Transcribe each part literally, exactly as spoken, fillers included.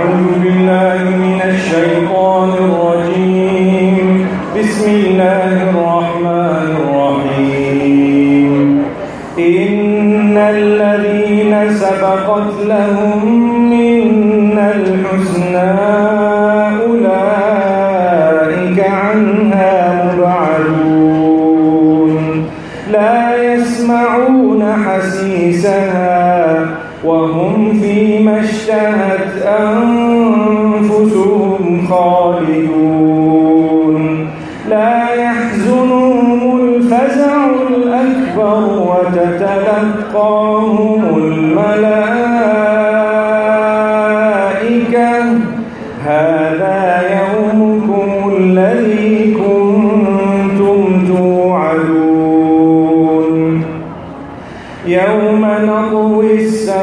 أعوذ بالله من الشيطان الرجيم. بسم الله الرحمن الرحيم. إن الذين سبقت لهم منا الحسنى أولئك عنها مبعدون لا يسمعون حسيسها وهم فيما اشتهت أنفسهم خالدون لا يحزنهم الفزع الأكبر وتتلقاهم الملائكة هذا يومكم الذي كنتم توعدون يوم نطوي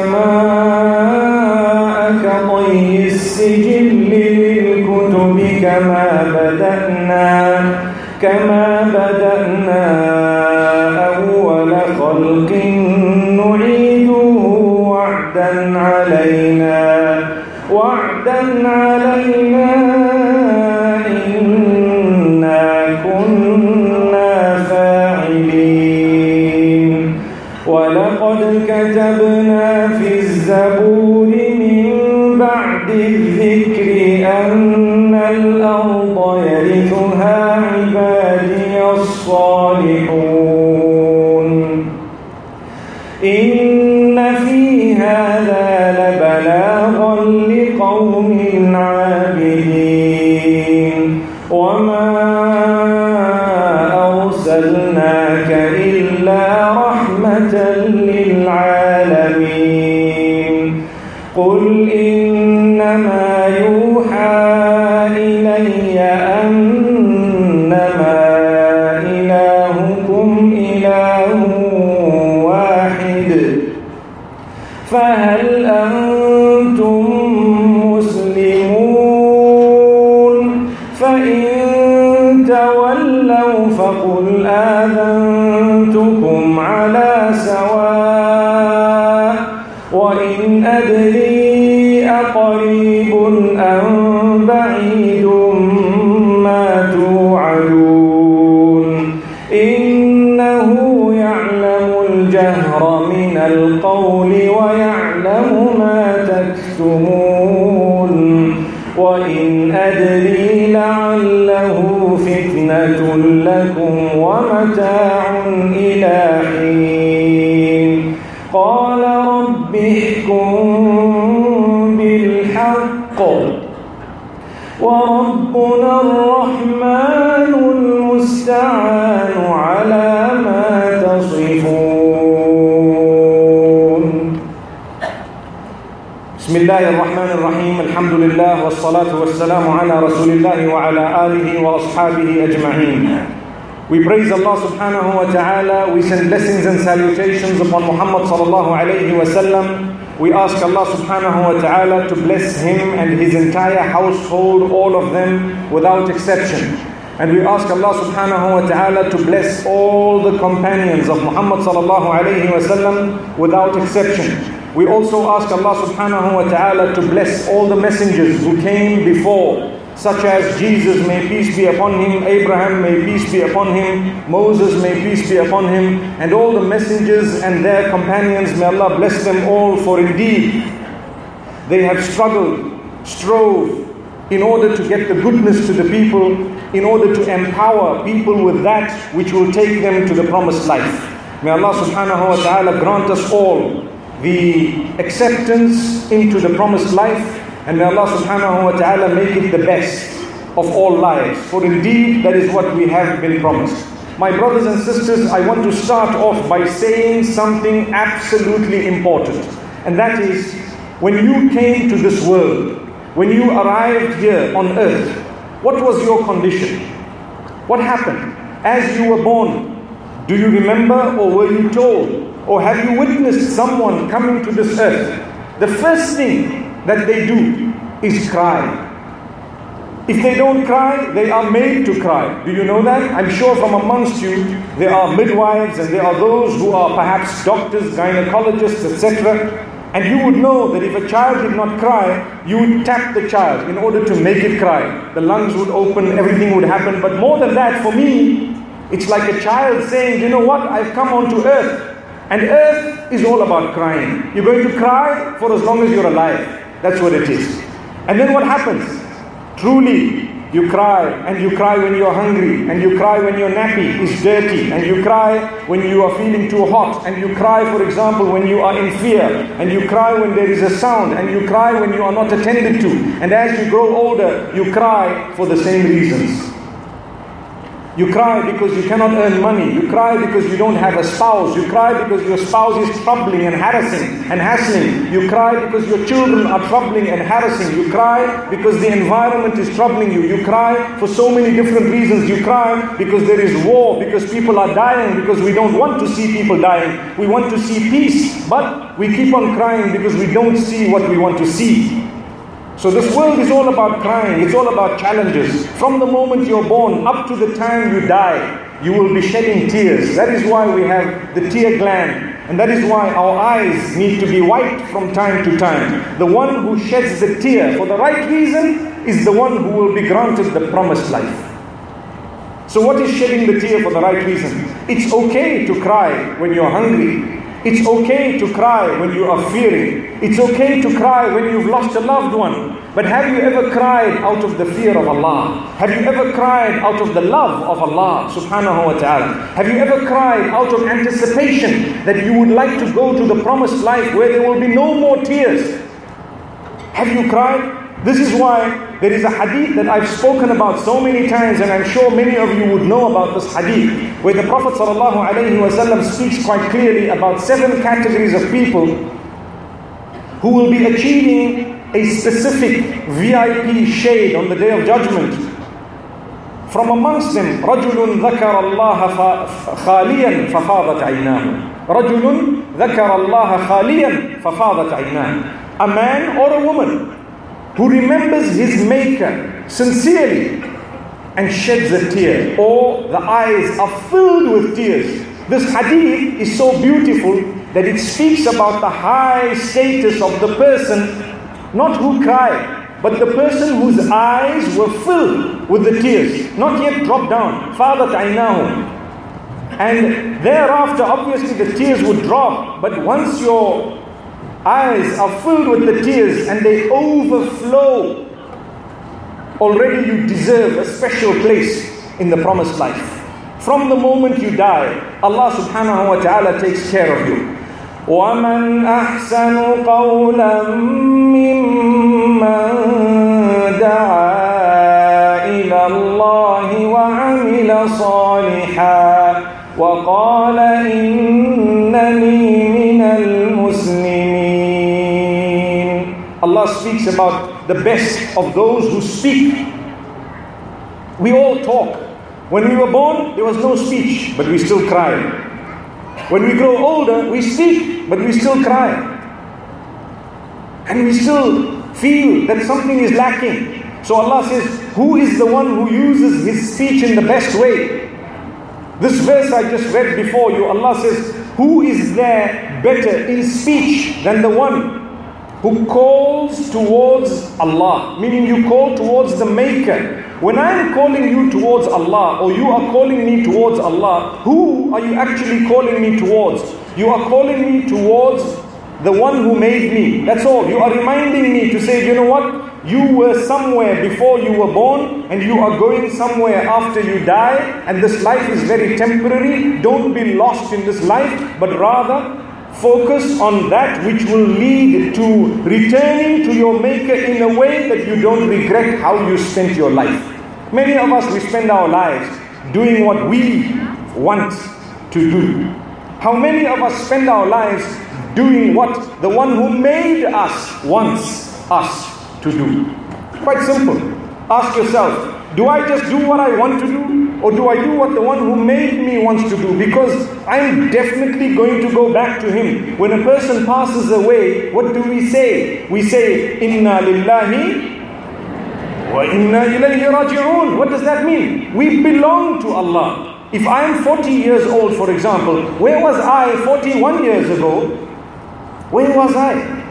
السماء كطي السجل للكتب كما بدأنا كما بدأنا أول خلق نعيده وعدا علينا وعدا علينا إنا كنا فاعلين ولقد كتبنا في الزبور من بعد الذكر أن الأرض يرثها عبادي الصالحون إن في هذا لبلاغا لقوم عابدين وما أرسلناك إلا رحمة للعالمين قل إنما يوحى إلي أنما إلهكم إله واحد فهل أنتم مسلمون فإن تولوا فقل آذنتكم على سواء وإن أدري أقريب أم بعيد ما توعدون إنه يعلم الجهر من القول ويعلم ما تكتمون وإن أدري لعله فتنة لكم ومتاع إلى حين قال رب احكم بالحق وربنا الرحمن المستعان على ما تصفون. بسم الله الرحمن الرحيم. الحمد لله والصلاة والسلام على رسول الله وعلى آله وأصحابه أجمعين. We praise Allah subhanahu wa ta'ala. We send blessings and salutations upon Muhammad sallallahu alayhi wa sallam. We ask Allah subhanahu wa ta'ala to bless him and his entire household, all of them without exception. And we ask Allah subhanahu wa ta'ala to bless all the companions of Muhammad sallallahu alayhi wa sallam without exception. We also ask Allah subhanahu wa ta'ala to bless all the messengers who came before, such as Jesus, may peace be upon him, Abraham, may peace be upon him, Moses, may peace be upon him, and all the messengers and their companions, may Allah bless them all, for indeed they have struggled, strove in order to get the goodness to the people, in order to empower people with that which will take them to the promised life. May Allah subhanahu wa ta'ala grant us all the acceptance into the promised life, and may Allah subhanahu wa ta'ala make it the best of all lives, for indeed that is what we have been promised. My brothers and sisters, I want to start off by saying something absolutely important, and that is, when you came to this world, when you arrived here on earth, what was your condition? What happened? As you were born, do you remember, or were you told, or have you witnessed someone coming to this earth? The first thing that they do is cry. If they don't cry, they are made to cry. Do you know that? I'm sure from amongst you, there are midwives and there are those who are perhaps doctors, gynecologists, et cetera. And you would know that if a child did not cry, you would tap the child in order to make it cry. The lungs would open, everything would happen. But more than that, for me, it's like a child saying, you know what, I've come onto earth. And earth is all about crying. You're going to cry for as long as you're alive. That's what it is. And then what happens? Truly, you cry, and you cry when you're hungry, and you cry when your nappy is dirty, and you cry when you are feeling too hot, and you cry, for example, when you are in fear, and you cry when there is a sound, and you cry when you are not attended to. And as you grow older, you cry for the same reasons. You cry because you cannot earn money. You cry because you don't have a spouse. You cry because your spouse is troubling and harassing and hassling. You cry because your children are troubling and harassing. You cry because the environment is troubling you. You cry for so many different reasons. You cry because there is war, because people are dying, because we don't want to see people dying. We want to see peace, but we keep on crying because we don't see what we want to see. So this world is all about crying, it's all about challenges. From the moment you're born up to the time you die, you will be shedding tears. That is why we have the tear gland. And that is why our eyes need to be wiped from time to time. The one who sheds the tear for the right reason is the one who will be granted the promised life. So what is shedding the tear for the right reason? It's okay to cry when you're hungry. It's okay to cry when you are fearing. It's okay to cry when you've lost a loved one. But have you ever cried out of the fear of Allah? Have you ever cried out of the love of Allah subhanahu wa ta'ala? Have you ever cried out of anticipation that you would like to go to the promised life where there will be no more tears? Have you cried? This is why there is a hadith that I've spoken about so many times, and I'm sure many of you would know about this hadith, where the Prophet ﷺ speaks quite clearly about seven categories of people who will be achieving a specific V I P shade on the Day of Judgment. From amongst them, رَجُلٌ ذَكَرَ اللَّهَ خَالِيًا فَفَاضَتْ عَيْنَاهُ رَجُلٌ ذَكَرَ اللَّهَ خَالِيًا فَفَاضَتْ عَيْنَاهُ. A man or a woman who remembers his Maker sincerely and sheds a tear, or the eyes are filled with tears. This hadith is so beautiful that it speaks about the high status of the person, not who cried, but the person whose eyes were filled with the tears, not yet dropped down. فَاضَتْ عَيْنَاهُ. And thereafter, obviously the tears would drop, but once your eyes are filled with the tears and they overflow, already you deserve a special place in the promised life. From the moment you die, Allah subhanahu wa ta'ala takes care of you. وَمَنْ أَحْسَنُ قَوْلًا مِّمَّنْ دَعَا إِلَى اللَّهِ وَعَمِلَ صَالِحًا وَقَالَ إِنَّنِي مِنَ الْمُسْلِمِينَ. Allah speaks about the best of those who speak. We all talk. When we were born, there was no speech, but we still cry. When we grow older, we speak, but we still cry. And we still feel that something is lacking. So Allah says, who is the one who uses his speech in the best way? This verse I just read before you, Allah says, who is there better in speech than the one who calls towards Allah? Meaning you call towards the Maker. When I'm calling you towards Allah, or you are calling me towards Allah, who are you actually calling me towards? You are calling me towards the one who made me. That's all. You are reminding me to say, you know what? You were somewhere before you were born, and you are going somewhere after you die, and this life is very temporary. Don't be lost in this life, but rather focus on that which will lead to returning to your Maker in a way that you don't regret how you spent your life. Many of us, we spend our lives doing what we want to do. How many of us spend our lives doing what the one who made us wants us to do? Quite simple. Ask yourself, do I just do what I want to do, or do I do what the one who made me wants to do? Because I'm definitely going to go back to him. When a person passes away, what do we say? We say, Inna lillahi wa inna ilayhi raji'un. What does that mean? We belong to Allah. If I'm forty years old, for example, where was I forty-one years ago? Where was I?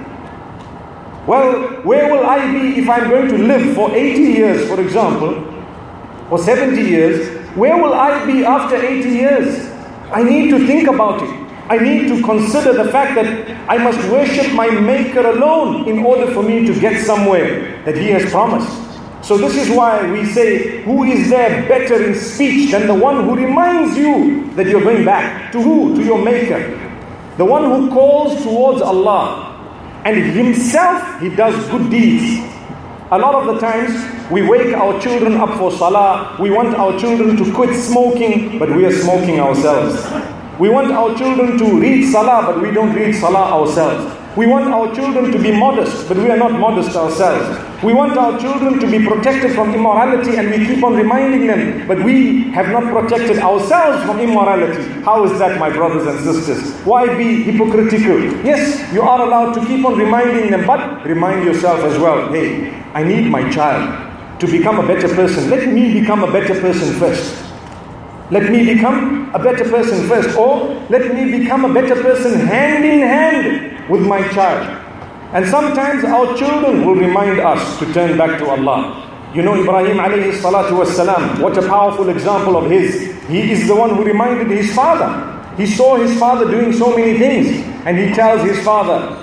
Well, where will I be if I'm going to live for eighty years, for example, or seventy years? Where will I be after eighty years? I need to think about it. I need to consider the fact that I must worship my Maker alone in order for me to get somewhere that He has promised. So this is why we say, who is there better in speech than the one who reminds you that you're going back? To who? To your Maker. The one who calls towards Allah. And himself, he does good deeds. A lot of the times, we wake our children up for salah. We want our children to quit smoking, but we are smoking ourselves. We want our children to read salah, but we don't read salah ourselves. We want our children to be modest, but we are not modest ourselves. We want our children to be protected from immorality, and we keep on reminding them, but we have not protected ourselves from immorality. How is that, my brothers and sisters? Why be hypocritical? Yes, you are allowed to keep on reminding them, but remind yourself as well. Hey, I need my child to become a better person. Let me become a better person first. Let me become a better person first. Or let me become a better person hand in hand with my child. And sometimes our children will remind us to turn back to Allah. You know Ibrahim alayhi salatu was salam, what a powerful example of his. He is the one who reminded his father. He saw his father doing so many things. And he tells his father,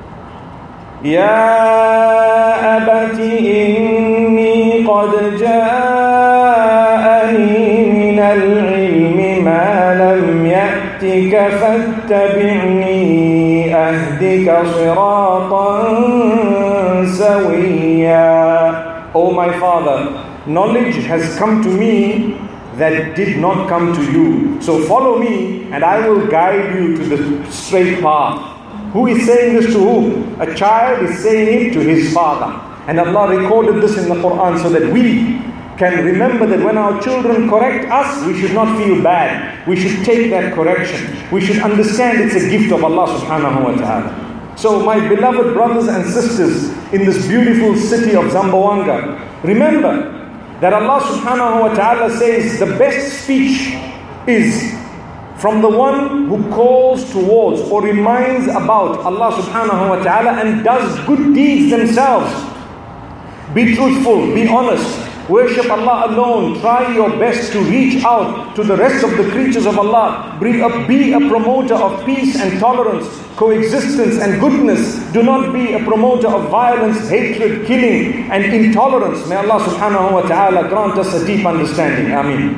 Ya abati inni qad ja'ani min al-ilmi ma lam ya'tika fattabi'ni ahdika siratan sawiyya. O my father, knowledge has come to me that did not come to you. So follow me and I will guide you to the straight path. Who is saying this to whom? A child is saying it to his father. And Allah recorded this in the Quran so that we can remember that when our children correct us, we should not feel bad. We should take that correction. We should understand it's a gift of Allah subhanahu wa ta'ala. So my beloved brothers and sisters in this beautiful city of Zamboanga, remember that Allah subhanahu wa ta'ala says the best speech is from the one who calls towards or reminds about Allah subhanahu wa ta'ala and does good deeds themselves. Be truthful, be honest, worship Allah alone, try your best to reach out to the rest of the creatures of Allah. Be a, be a promoter of peace and tolerance, coexistence and goodness. Do not be a promoter of violence, hatred, killing and intolerance. May Allah subhanahu wa ta'ala grant us a deep understanding. Ameen.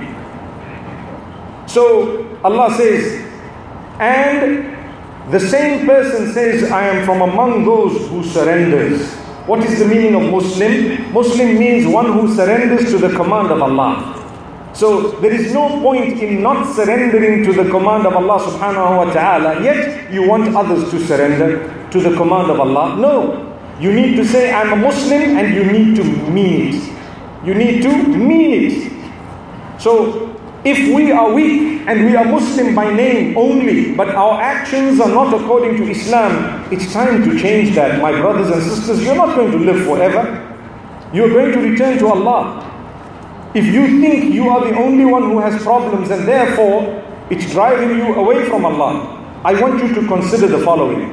So Allah says, and the same person says, I am from among those who surrenders. What is the meaning of Muslim? Muslim means one who surrenders to the command of Allah. So there is no point in not surrendering to the command of Allah subhanahu wa ta'ala, yet you want others to surrender to the command of Allah. No. You need to say, I'm a Muslim, and you need to mean it. You need to mean it. So if we are weak and we are Muslim by name only, but our actions are not according to Islam, it's time to change that. My brothers and sisters, you're not going to live forever. You're going to return to Allah. If you think you are the only one who has problems and therefore it's driving you away from Allah, I want you to consider the following.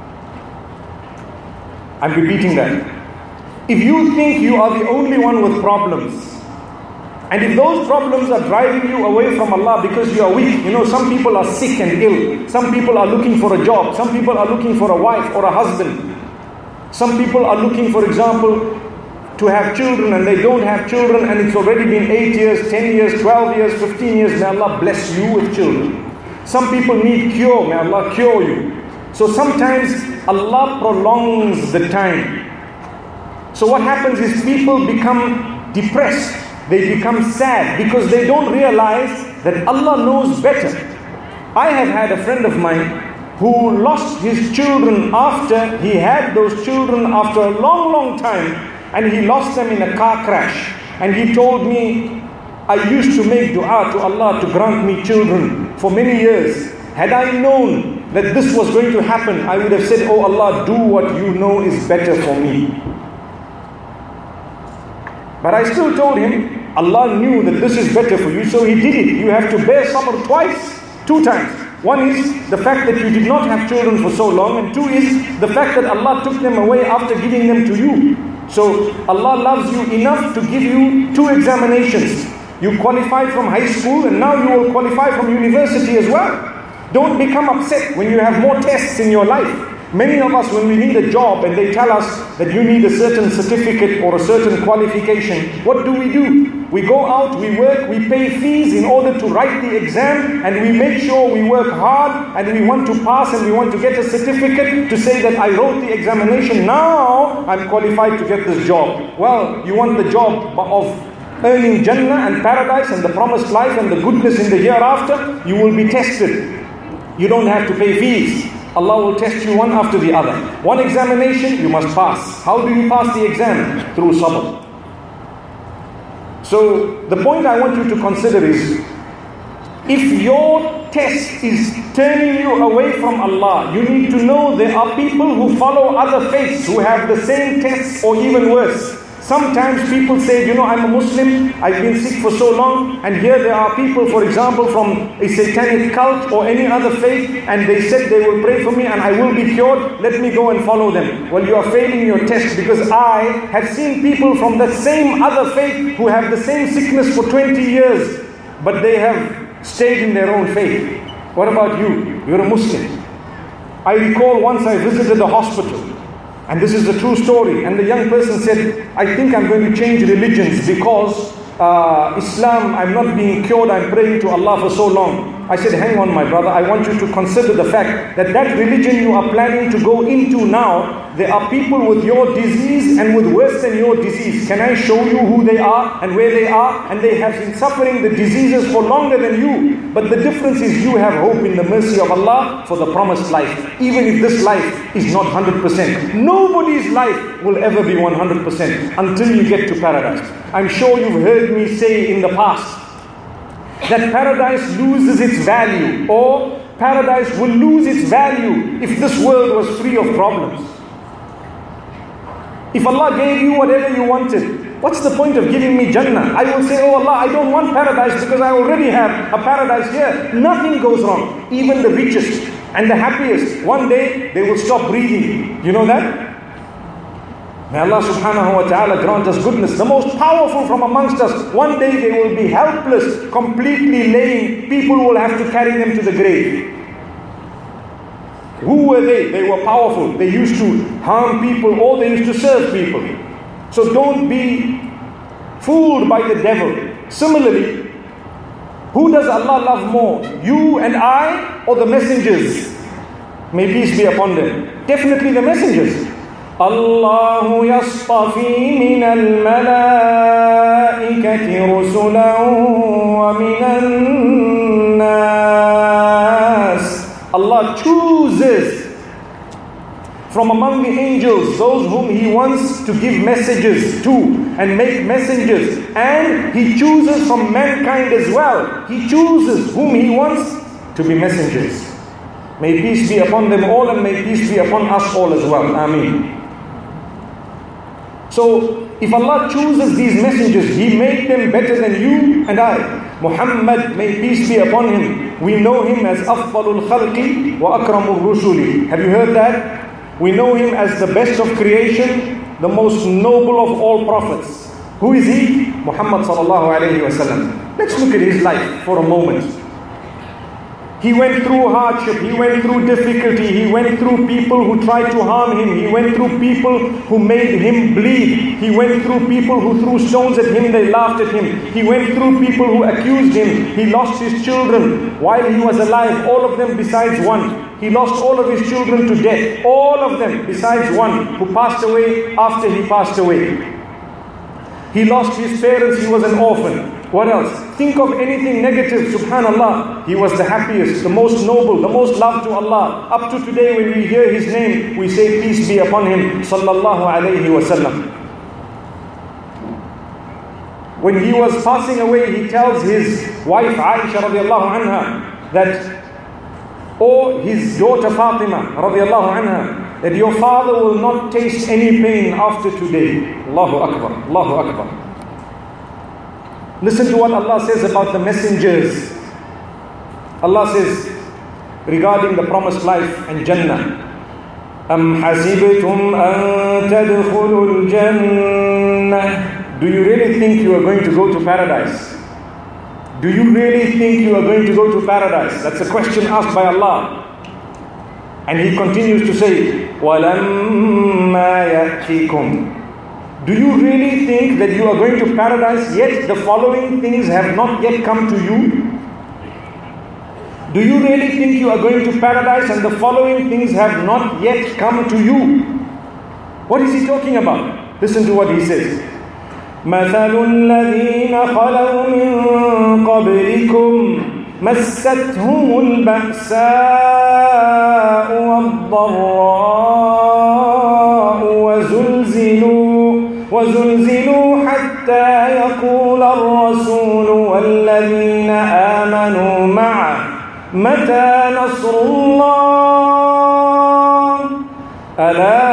I'm repeating that. If you think you are the only one with problems, and if those problems are driving you away from Allah because you are weak, you know, some people are sick and ill. Some people are looking for a job. Some people are looking for a wife or a husband. Some people are looking, for example, to have children and they don't have children, and it's already been eight years, ten years, twelve years, fifteen years. May Allah bless you with children. Some people need cure. May Allah cure you. So sometimes Allah prolongs the time. So what happens is people become depressed. They become sad because they don't realize that Allah knows better. I have had a friend of mine who lost his children after he had those children after a long, long time, and he lost them in a car crash. And he told me, I used to make dua to Allah to grant me children for many years. Had I known that this was going to happen, I would have said, oh Allah, do what you know is better for me. But I still told him, Allah knew that this is better for you, so He did it. You have to bear sabr twice, two times. One is the fact that you did not have children for so long, and two is the fact that Allah took them away after giving them to you. So Allah loves you enough to give you two examinations. You qualified from high school and now you will qualify from university as well. Don't become upset when you have more tests in your life. Many of us, when we need a job and they tell us that you need a certain certificate or a certain qualification, what do we do? We go out, we work, we pay fees in order to write the exam, and we make sure we work hard and we want to pass and we want to get a certificate to say that I wrote the examination, now I'm qualified to get this job. Well, you want the job of earning Jannah and paradise and the promised life and the goodness in the hereafter, you will be tested. You don't have to pay fees. Allah will test you one after the other. One examination, you must pass. How do you pass the exam? Through sabr. So, the point I want you to consider is, if your test is turning you away from Allah, you need to know there are people who follow other faiths who have the same tests or even worse. Sometimes people say, you know, I'm a Muslim, I've been sick for so long, and here there are people, for example, from a satanic cult or any other faith, and they said they will pray for me and I will be cured, let me go and follow them. Well, you are failing your test, because I have seen people from the same other faith who have the same sickness for twenty years, but they have stayed in their own faith. What about you? You're a Muslim. I recall once I visited a hospital, and this is the true story, and the young person said, I think I'm going to change religions because uh, Islam, I'm not being cured, I'm praying to Allah for so long. I said, hang on my brother, I want you to consider the fact that that religion you are planning to go into now, there are people with your disease and with worse than your disease. Can I show you who they are and where they are? And they have been suffering the diseases for longer than you. But the difference is you have hope in the mercy of Allah for the promised life. Even if this life is not one hundred percent. Nobody's life will ever be one hundred percent until you get to paradise. I'm sure you've heard me say in the past that paradise loses its value, or paradise will lose its value if this world was free of problems. If Allah gave you whatever you wanted, what's the point of giving me Jannah? I will say, oh Allah, I don't want paradise because I already have a paradise here. Nothing goes wrong. Even the richest and the happiest, one day they will stop breathing. You know that? May Allah subhanahu wa ta'ala grant us goodness. The most powerful from amongst us, one day they will be helpless, completely laying. People will have to carry them to the grave. Who were they? They were powerful. They used to harm people or they used to serve people. So don't be fooled by the devil. Similarly, who does Allah love more? You and I, or the messengers? May peace be upon them. Definitely the messengers. Allahu yastafi min al-malaikati rusulan wa min al-nas. Allah chooses from among the angels those whom He wants to give messages to and make messengers. And He chooses from mankind as well. He chooses whom He wants to be messengers. May peace be upon them all, and may peace be upon us all as well. Ameen. So, if Allah chooses these messengers, He made them better than you and I. Muhammad, may peace be upon him, we know him as Afdalul Khalqi wa Akramul Rusuli. Have you heard that? We know him as the best of creation, the most noble of all prophets. Who is he? Muhammad sallallahu alayhi wa sallam. Let's look at his life for a moment. He went through hardship, he went through difficulty, he went through people who tried to harm him, he went through people who made him bleed, he went through people who threw stones at him, they laughed at him, he went through people who accused him, he lost his children while he was alive, all of them besides one. He lost all of his children to death, all of them besides one who passed away after he passed away. He lost his parents, he was an orphan. What else? Think of anything negative, subhanallah. He was the happiest, the most noble, the most loved to Allah. Up to today when we hear his name, we say peace be upon him, sallallahu alayhi wa sallam. When he was passing away, he tells his wife Aisha radiallahu anha that, or his daughter Fatima radiallahu anha, that your father will not taste any pain after today. Allahu Akbar, Allahu Akbar. Listen to what Allah says about the messengers. Allah says, regarding the promised life and Jannah. أَمْ حَسِبْتُمْ أَن تَدْخُلُوا الْجَنَّةِ Do you really think you are going to go to paradise? Do you really think you are going to go to paradise? That's a question asked by Allah. And He continues to say, وَلَمَّا يَأْتِكُمْ Do you really think that you are going to paradise, yet the following things have not yet come to you? Do you really think you are going to paradise and the following things have not yet come to you? What is He talking about? Listen to what He says. مَثَلُ الَّذِينَ خَلَوْا مِن قَبْلِكُمْ مَسَّتْهُمُ الْبَأْسَاءُ وَالضَّرَّاءُ وَزُلْزِلُوا وَزُلْزِلُوا حَتَّى يَقُولَ الرَّسُولُ وَالَّذِينَ آمَنُوا مَعَهُ مَتَى نَصْرُ اللَّهِ أَلَا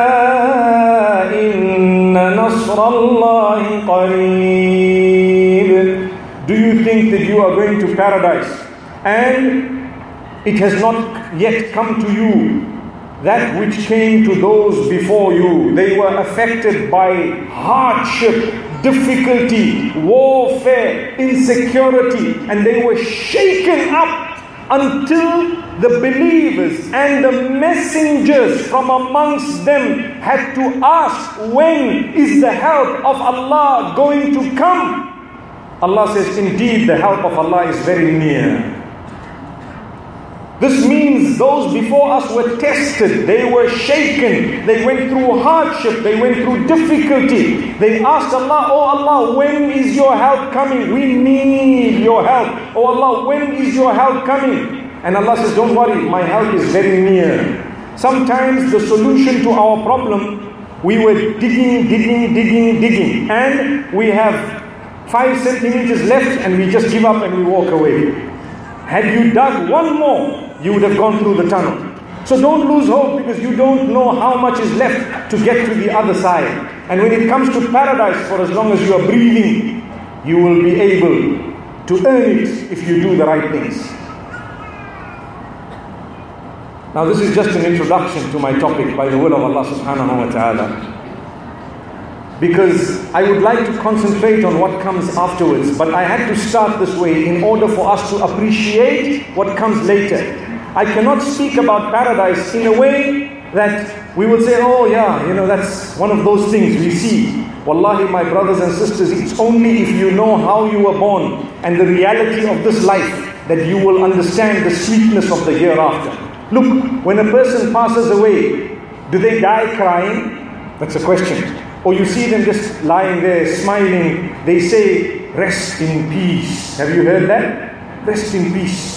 إِنَّ نَصْرَ اللَّهِ قَرِيبٌ Do you think that you are going to paradise and it has not yet come to you that which came to those before you? They were affected by hardship, difficulty, warfare, insecurity, and they were shaken up until the believers and the messengers from amongst them had to ask, when is the help of Allah going to come? Allah says, indeed the help of Allah is very near. This means those before us were tested, they were shaken, they went through hardship, they went through difficulty. They asked Allah, oh Allah, when is your help coming? We need your help. Oh Allah, when is your help coming? And Allah says, don't worry, my help is very near. Sometimes the solution to our problem, we were digging, digging, digging, digging, and we have five centimeters left and we just give up and we walk away. Had you dug one more, you would have gone through the tunnel. So don't lose hope, because you don't know how much is left to get to the other side. And when it comes to paradise, for as long as you are breathing, you will be able to earn it if you do the right things. Now this is just an introduction to my topic by the will of Allah subhanahu wa ta'ala. Because I would like to concentrate on what comes afterwards, but I had to start this way in order for us to appreciate what comes later. I cannot speak about paradise in a way that we will say, oh yeah, you know, that's one of those things we see. Wallahi, my brothers and sisters, it's only if you know how you were born and the reality of this life that you will understand the sweetness of the hereafter. Look, when a person passes away, do they die crying? That's a question. Or you see them just lying there smiling. They say, rest in peace. Have you heard that? Rest in peace.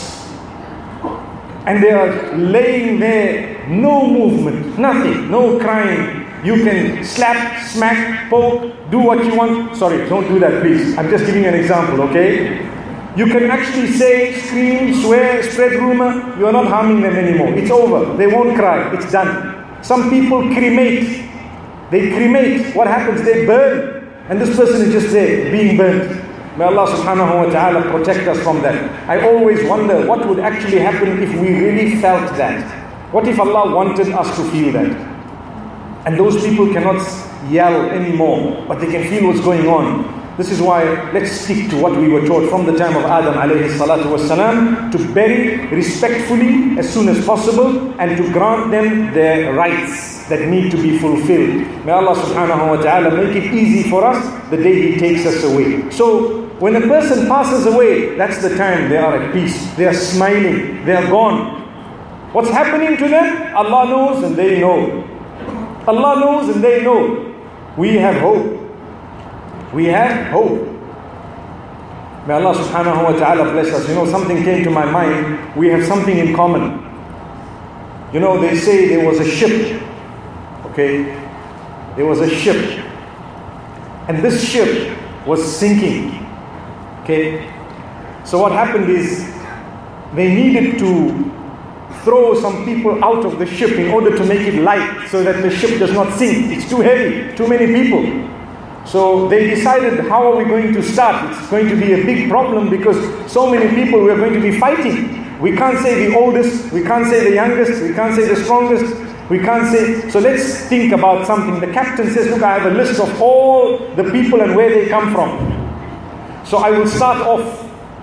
And they are laying there, no movement, nothing, no crying. You can slap, smack, poke, do what you want. Sorry, don't do that, please. I'm just giving an example, okay? You can actually say, scream, swear, spread rumor. You are not harming them anymore. It's over. They won't cry. It's done. Some people cremate. They cremate. What happens? They burn. And this person is just there, being burnt. May Allah subhanahu wa ta'ala protect us from that. I always wonder what would actually happen if we really felt that. What if Allah wanted us to feel that? And those people cannot yell anymore, but they can feel what's going on. This is why let's stick to what we were taught from the time of Adam alayhi salatu wassalam, to bury respectfully as soon as possible and to grant them their rights that need to be fulfilled. May Allah subhanahu wa ta'ala make it easy for us the day He takes us away. So when a person passes away, that's the time they are at peace. They are smiling. They are gone. What's happening to them? Allah knows and they know. Allah knows and they know. We have hope. We have hope. May Allah subhanahu wa ta'ala bless us. You know, something came to my mind. We have something in common. You know, they say there was a ship. Okay? There was a ship. And this ship was sinking. Okay? So what happened is they needed to throw some people out of the ship in order to make it light so that the ship does not sink. It's too heavy, too many people. So they decided, how are we going to start? It's going to be a big problem because so many people, we are going to be fighting. We can't say the oldest, we can't say the youngest, we can't say the strongest, we can't say. So let's think about something. The captain says, look, I have a list of all the people and where they come from. So I will start off.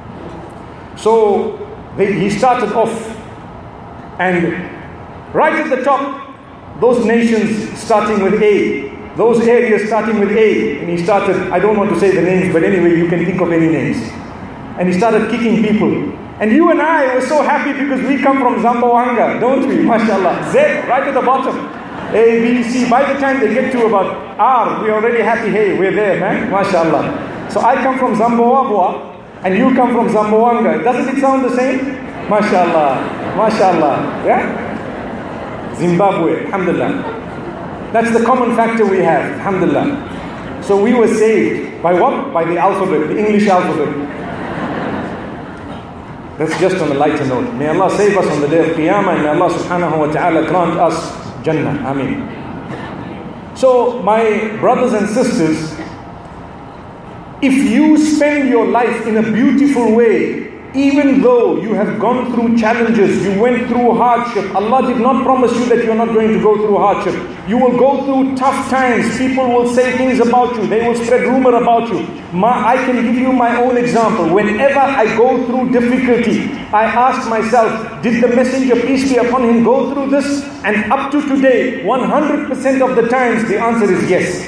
So they, he started off, and right at the top, those nations starting with A, those areas starting with A, and he started, I don't want to say the names, but anyway, you can think of any names. And he started kicking people. And you and I were so happy because we come from Zamboanga, don't we? MashaAllah. Z, right at the bottom. A, B, C. By the time they get to about R, we're already happy. Hey, we're there, man. MashaAllah. So I come from Zamboanga, and you come from Zamboanga. Doesn't it sound the same? MashaAllah. MashaAllah. Yeah? Zimbabwe, alhamdulillah. That's the common factor we have, alhamdulillah. So we were saved by what? By the alphabet, the English alphabet. That's just on a lighter note. May Allah save us on the day of Qiyamah, and may Allah subhanahu wa ta'ala grant us Jannah. Ameen. So my brothers and sisters, if you spend your life in a beautiful way, even though you have gone through challenges, you went through hardship, Allah did not promise you that you're not going to go through hardship. You will go through tough times. People will say things about you. They will spread rumor about you. My, I can give you my own example. Whenever I go through difficulty, I ask myself, did the Messenger, peace be upon him, go through this? And up to today, one hundred percent of the times, the answer is yes.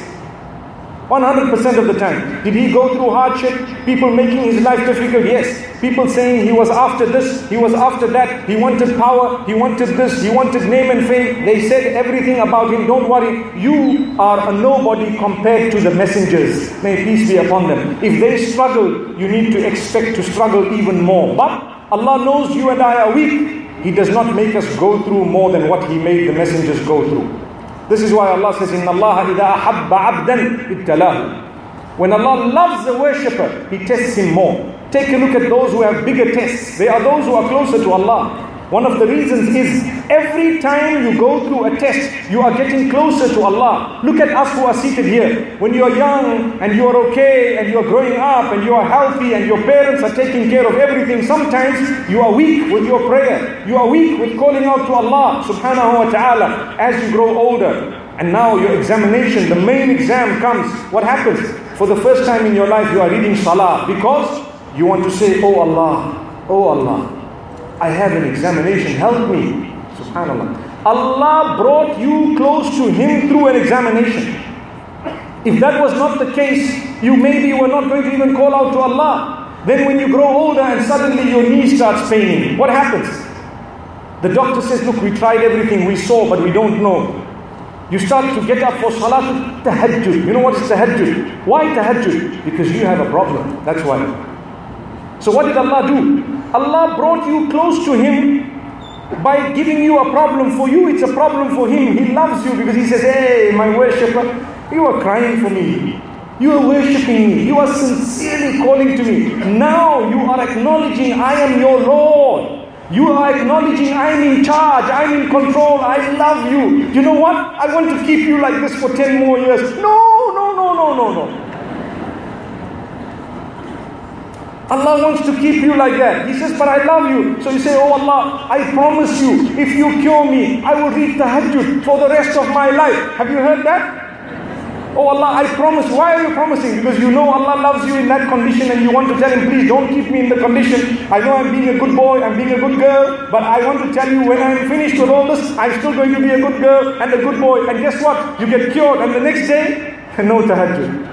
one hundred percent of the time. Did he go through hardship? People making his life difficult? Yes. People saying he was after this, he was after that, he wanted power, he wanted this, he wanted name and fame. They said everything about him. Don't worry, you are a nobody compared to the messengers. May peace be upon them. If they struggled, you need to expect to struggle even more. But Allah knows you and I are weak. He does not make us go through more than what He made the messengers go through. This is why Allah says, إِنَّ اللَّهَ إِذَا أَحَبَّ عَبْدًا ابْتَلَاهُ. When Allah loves a worshipper, He tests him more. Take a look at those who have bigger tests. They are those who are closer to Allah. One of the reasons is, every time you go through a test, you are getting closer to Allah. Look at us who are seated here. When you are young and you are okay and you are growing up and you are healthy and your parents are taking care of everything, sometimes you are weak with your prayer. You are weak with calling out to Allah subhanahu wa ta'ala. As you grow older, and now your examination, the main exam comes, what happens? For the first time in your life, you are reading salah because you want to say, oh Allah, oh Allah, I have an examination, help me. Subhanallah. Allah brought you close to Him through an examination. If that was not the case, you maybe were not going to even call out to Allah. Then when you grow older and suddenly your knee starts paining, what happens? The doctor says, look, we tried everything, we saw, but we don't know. You start to get up for Salatul Tahajjud. You know what is Tahajjud? Why Tahajjud? Because you have a problem. That's why. So what did Allah do? Allah brought you close to Him by giving you a problem. For you, it's a problem for Him. He loves you because He says, hey, my worshipper, you are crying for me. You are worshipping me. You are sincerely calling to me. Now you are acknowledging I am your Lord. You are acknowledging I am in charge. I am in control. I love you. You know what? I want to keep you like this for ten more years. No, no, no, no, no, no. Allah wants to keep you like that. He says, but I love you. So you say, oh Allah, I promise you, if you cure me, I will read Tahajjud for the rest of my life. Have you heard that? Oh Allah, I promise. Why are you promising? Because you know Allah loves you in that condition and you want to tell Him, please don't keep me in the condition. I know I'm being a good boy, I'm being a good girl, but I want to tell you when I'm finished with all this, I'm still going to be a good girl and a good boy. And guess what? You get cured and the next day, no Tahajjud.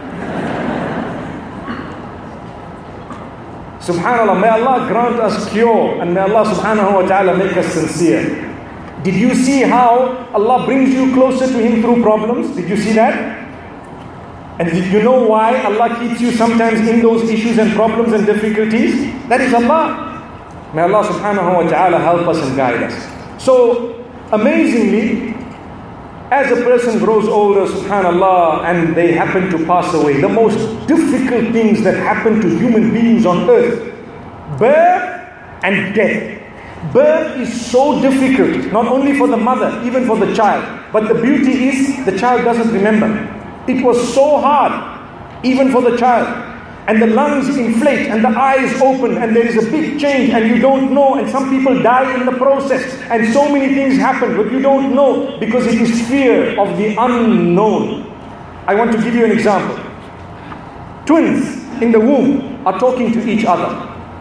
Subhanallah, may Allah grant us cure and may Allah subhanahu wa ta'ala make us sincere. Did you see how Allah brings you closer to Him through problems? Did you see that? And did you know why Allah keeps you sometimes in those issues and problems and difficulties? That is Allah. May Allah subhanahu wa ta'ala help us and guide us. So, amazingly, as a person grows older, subhanallah, and they happen to pass away, the most difficult things that happen to human beings on earth, birth and death. Birth is so difficult, not only for the mother, even for the child. But the beauty is, the child doesn't remember. It was so hard, even for the child. and the lungs inflate and the eyes open and there is a big change and you don't know, and some people die in the process and so many things happen, but you don't know because it is fear of the unknown. I want to give you an example. Twins in the womb are talking to each other.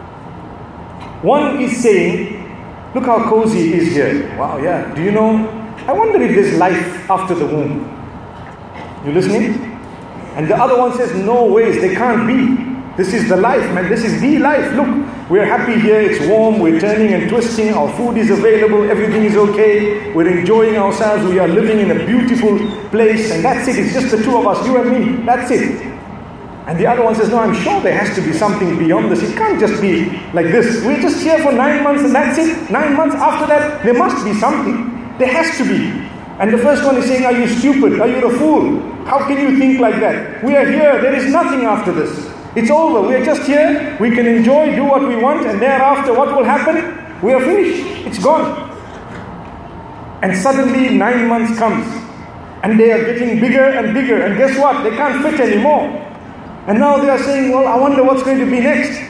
One is saying, look how cozy it is here. Wow, yeah. Do you know, I wonder if there's life after the womb. You listening? And the other one says, no ways, they can't be. This is the life, man. This is the life. Look, we're happy here. It's warm. We're turning and twisting. Our food is available. Everything is okay. We're enjoying ourselves. We are living in a beautiful place. And that's it. It's just the two of us, you and me. That's it. And the other one says, no, I'm sure there has to be something beyond this. It can't just be like this. We're just here for nine months and that's it. Nine months after that, there must be something. There has to be. And the first one is saying, are you stupid? Are you a fool? How can you think like that? We are here. There is nothing after this. It's over. We are just here. We can enjoy, do what we want, and thereafter what will happen? We are finished. It's gone. And suddenly nine months comes. And they are getting bigger and bigger. And guess what? They can't fit anymore. And now they are saying, well, I wonder what's going to be next.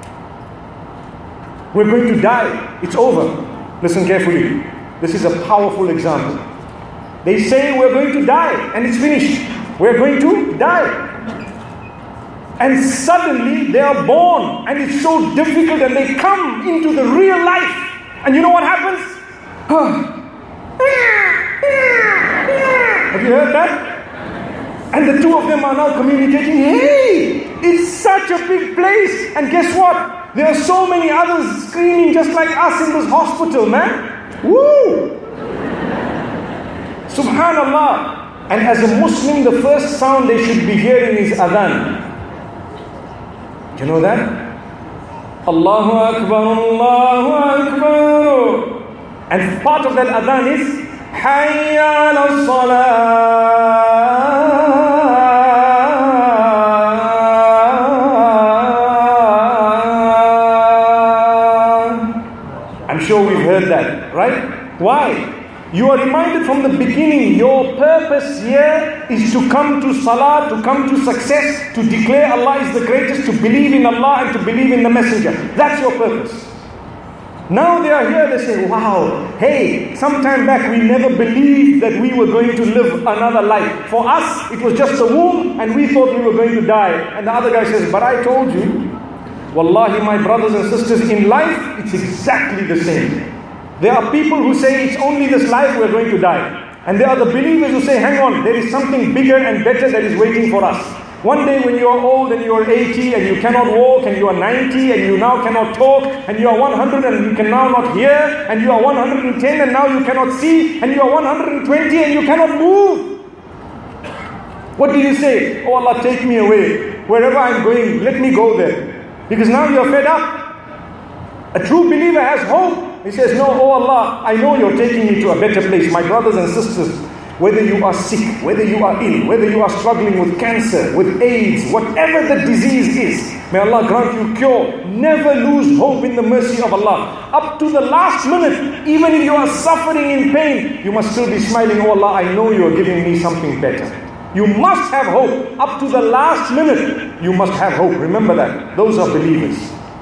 We're going to die. It's over. Listen carefully. This is a powerful example. They say we're going to die and it's finished. We're going to die. And suddenly they are born and it's so difficult and they come into the real life. And you know what happens? Have you heard that? And the two of them are now communicating, hey, it's such a big place. And guess what? There are so many others screaming just like us in this hospital, man. Woo! Subhanallah. And as a Muslim, the first sound they should be hearing is adhan. Do you know that? Allahu Akbar, Allahu Akbar. And part of that adhan is Hayya ala salah. I'm sure we've heard that, right? Why? You are reminded from the beginning, your purpose here is to come to salah, to come to success, to declare Allah is the greatest, to believe in Allah and to believe in the messenger. That's your purpose. Now they are here, they say, wow, hey, sometime back we never believed that we were going to live another life. For us, it was just a womb and we thought we were going to die. And the other guy says, but I told you, wallahi, my brothers and sisters, in life, it's exactly the same. There are people who say it's only this life we're going to die. And there are the believers who say, hang on, there is something bigger and better that is waiting for us. One day when you are old and you are eighty and you cannot walk and you are ninety and you now cannot talk and you are one hundred and you can now not hear and you are one hundred ten and now you cannot see and you are one hundred twenty and you cannot move. What do you say? Oh Allah, take me away. Wherever I'm going, let me go there. Because now you are fed up. A true believer has hope. He says, no, oh Allah, I know you're taking me to a better place. My brothers and sisters, whether you are sick, whether you are ill, whether you are struggling with cancer, with AIDS, whatever the disease is, may Allah grant you cure. Never lose hope in the mercy of Allah. Up to the last minute, even if you are suffering in pain, you must still be smiling, oh Allah, I know you are giving me something better. You must have hope. Up to the last minute, you must have hope. Remember that. Those are believers.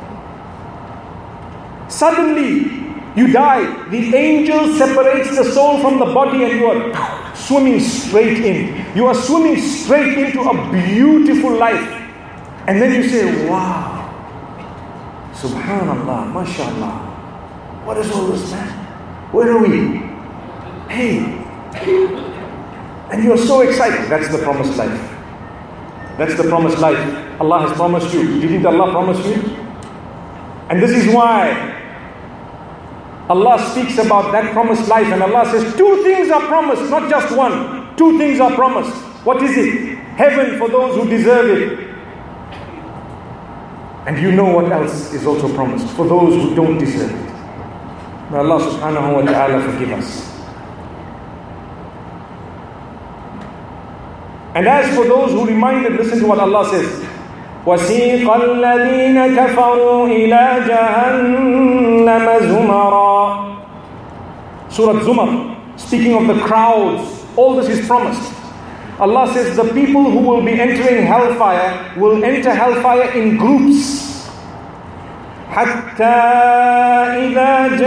Suddenly, you die. The angel separates the soul from the body and you are swimming straight in. You are swimming straight into a beautiful life. And then you say, wow, Subhanallah, MashaAllah. What is all this, man? Where are we? Hey. And you are so excited. That's the promised life. That's the promised life. Allah has promised you. Didn't Allah promise you? And this is why Allah speaks about that promised life, and Allah says two things are promised, not just one. Two things are promised. What is it? Heaven for those who deserve it. And you know what else is also promised for those who don't deserve it. May Allah subhanahu wa ta'ala forgive us. And as for those who reminded, listen to what Allah says. وَسِيقَ الَّذِينَ كَفَرُوا إِلَى جَهَنَّمَ زُمَرًا. Surah Zumar, speaking of the crowds, all this is promised. Allah says the people who will be entering hellfire will enter hellfire in groups. حتى إذا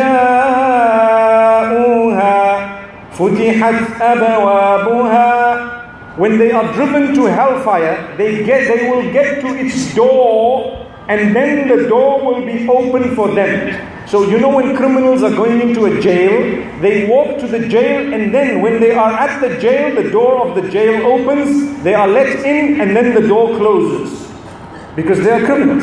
جاءوها فتحت أبوابها. When they are driven to hellfire, they get they will get to its door, and then the door will be open for them. So you know when criminals are going into a jail, they walk to the jail, and then when they are at the jail, the door of the jail opens, they are let in, and then the door closes. Because they are criminals.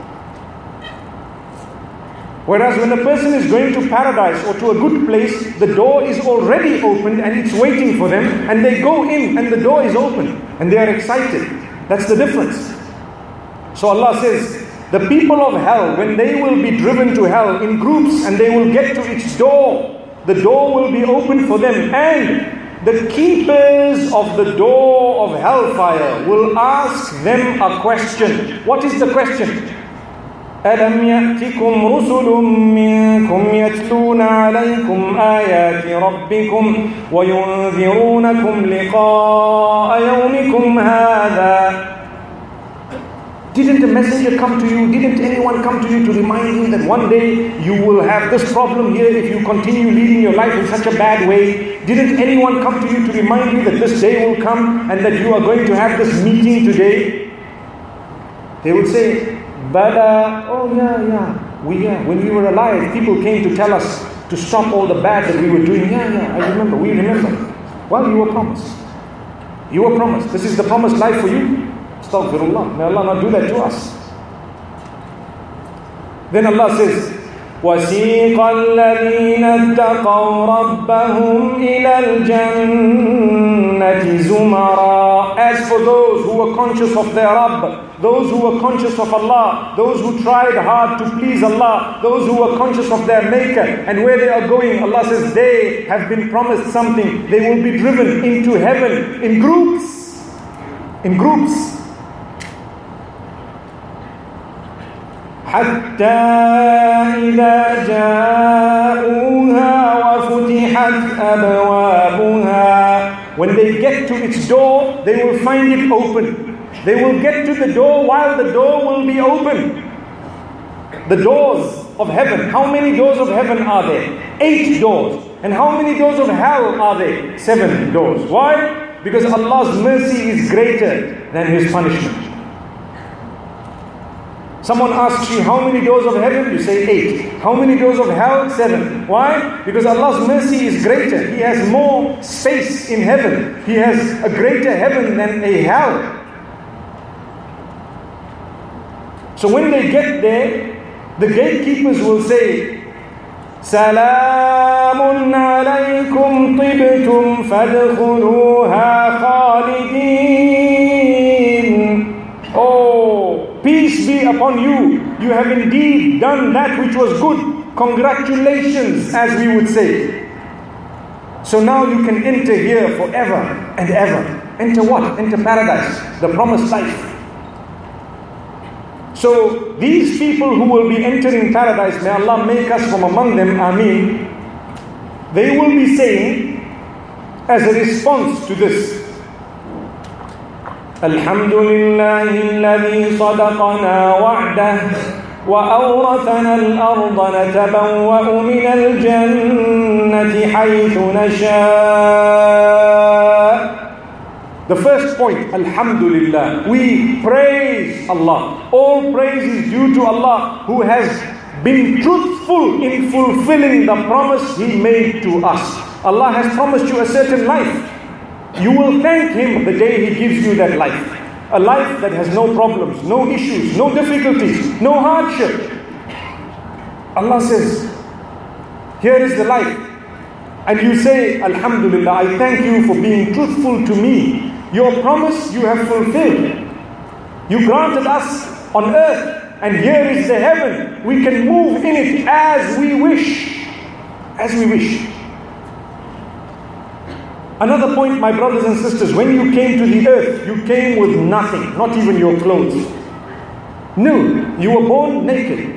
Whereas when a person is going to paradise or to a good place, the door is already opened and it's waiting for them, and they go in and the door is open and they are excited. That's the difference. So Allah says, the people of hell, when they will be driven to hell in groups and they will get to its door, the door will be open for them, and the keepers of the door of hellfire will ask them a question. What is the question? أَلَمْ يَأْتِكُمْ رُسُلٌ مِّنكُمْ يَتْلُونَ عَلَيْكُمْ آيَاتِ رَبِّكُمْ وَيُنذِرُونَكُمْ لِقَاءَ يَوْمِكُمْ هَذَا. Didn't a messenger come to you? Didn't anyone come to you to remind you that one day you will have this problem here if you continue leading your life in such a bad way? Didn't anyone come to you to remind you that this day will come and that you are going to have this meeting today? They would say, Bala, oh yeah, yeah, we yeah. When we were alive, people came to tell us to stop all the bad that we were doing. Yeah, yeah, I remember, we remember. Well, you were promised. You were promised. This is the promised life for you. Astaghfirullah. May Allah not do that to us. Then Allah says, وَسِيقَ الَّذِينَ اتَّقَوْا رَبَّهُمْ إِلَى الْجَنَّةِ زُمَرًا. As for those who were conscious of their Rabb, those who were conscious of Allah, those who tried hard to please Allah, those who were conscious of their Maker and where they are going, Allah says they have been promised something. They will be driven into heaven in groups. In groups. حتى إذا جاءوها وفتحت أبوابها. When they get to its door, they will find it open. They will get to the door while the door will be open. The doors of heaven. How many doors of heaven are there? Eight doors. And how many doors of hell are there? Seven doors. Why? Because Allah's mercy is greater than His punishment. Someone asks you, how many doors of heaven? You say eight. How many doors of hell? Seven. Why? Because Allah's mercy is greater. He has more space in heaven. He has a greater heaven than a hell. So when they get there, the gatekeepers will say, Salamun alaykum tibtum fadkhuluha khalidin. Oh, peace be upon you. You have indeed done that which was good. Congratulations, as we would say. So now you can enter here forever and ever. Enter what? Enter paradise, the promised life. So these people who will be entering paradise, may Allah make us from among them, Ameen. They will be saying, as a response to this, الحمد لله الذي صدقنا وعده وأورثنا الأرض نتبوأ من الجنة حيث نشاء. The first point, Alhamdulillah, we praise Allah. All praise is due to Allah who has been truthful in fulfilling the promise He made to us. Allah has promised you a certain life. You will thank Him the day He gives you that life. A life that has no problems, no issues, no difficulties, no hardship. Allah says, here is the life. And you say, Alhamdulillah, I thank you for being truthful to me. Your promise you have fulfilled. You granted us on earth, and here is the heaven. We can move in it as we wish. As we wish. Another point, my brothers and sisters, when you came to the earth, you came with nothing, not even your clothes. No, you were born naked.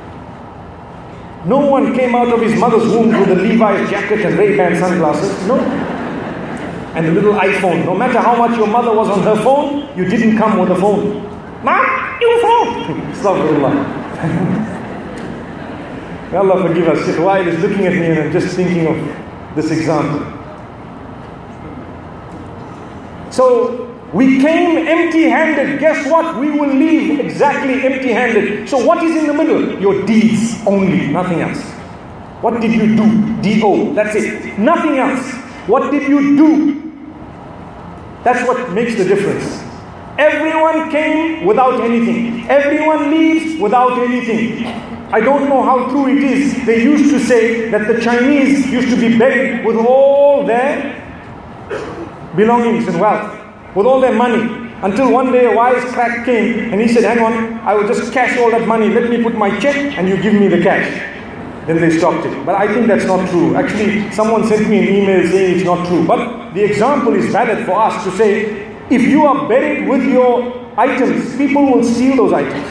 No one came out of his mother's womb with a Levi's jacket and Ray-Ban sunglasses. No. and a little iPhone. No matter how much your mother was on her phone, you didn't come with a phone. Mom, your phone. Astaghfirullah. May Allah forgive us. Sheikh Wael is looking at me and I'm just thinking of this example. So, we came empty-handed. Guess what? We will leave exactly empty-handed. So what is in the middle? Your deeds only, nothing else. What did you do? D O, that's it. Nothing else. What did you do? That's what makes the difference. Everyone came without anything. Everyone leaves without anything. I don't know how true it is. They used to say that the Chinese used to be buried with all their belongings and wealth, with all their money. Until one day a wise crack came and he said, hang on, I will just cash all that money. Let me put my check and you give me the cash. Then they stopped it. But I think that's not true. Actually, someone sent me an email saying it's not true. But the example is valid for us to say, if you are buried with your items, people will steal those items.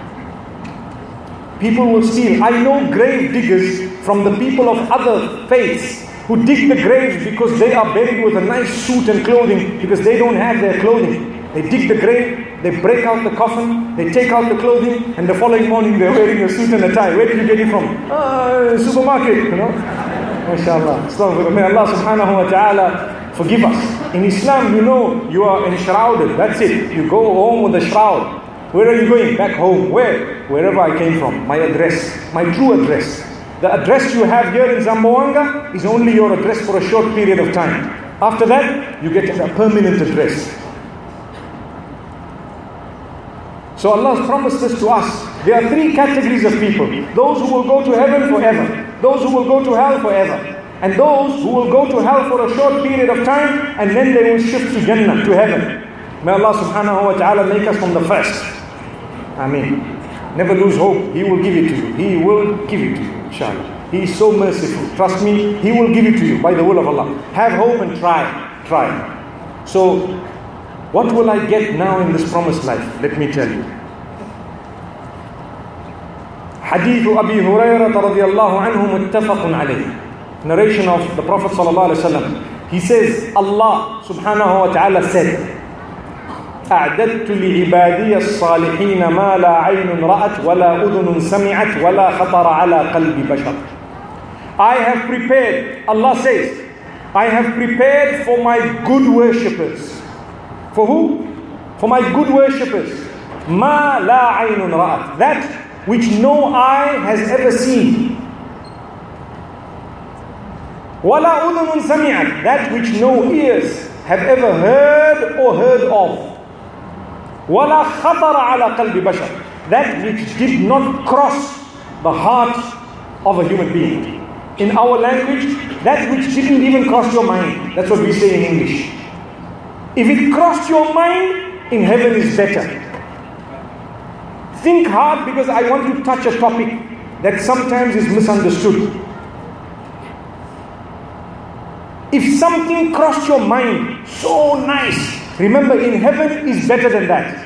People will steal. I know grave diggers from the people of other faiths who dig the graves because they are buried with a nice suit and clothing because they don't have their clothing. They dig the grave, they break out the coffin, they take out the clothing, and the following morning they're wearing a suit and a tie. Where did you get it from? Ah, supermarket, you know. MashaAllah. Astaghfirullah. May Allah subhanahu wa ta'ala forgive us. In Islam, you know, you are enshrouded. That's it. You go home with a shroud. Where are you going? Back home. Where? Wherever I came from. My address. My true address. The address you have here in Zamboanga is only your address for a short period of time. After that, you get a permanent address. So Allah has promised this to us. There are three categories of people. Those who will go to heaven forever. Those who will go to hell forever. And those who will go to hell for a short period of time and then they will shift to Jannah, to heaven. May Allah subhanahu wa ta'ala make us from the first. Ameen. Never lose hope. He will give it to you. He will give it to you, inshallah. He is so merciful. Trust me, He will give it to you by the will of Allah. Have hope and try. Try. So, what will I get now in this promised life? Let me tell you. Hadith Abi Hurairah radiyallahu anhu muttafaqun alayh. Narration of the Prophet sallallahu alayhi wa sallam. He says, Allah subhanahu wa ta'ala said, أعددت لعبادي الصالحين ما لا عين رأت ولا أذن سمعت ولا خطر على قلب بشر. I have prepared, Allah says, I have prepared for my good worshippers. For who? For my good worshippers. ما لا عين رأت. That which no eye has ever seen. ولا أذن سمعت. That which no ears have ever heard or heard of. وَلَا خَطَرَ عَلَى قَلْبِ بَشَرٍ. That which did not cross the heart of a human being. In our language, that which didn't even cross your mind. That's what we say in English. If it crossed your mind, in heaven is better. Think hard because I want to touch a topic that sometimes is misunderstood. If something crossed your mind, so nice, remember, in heaven is better than that.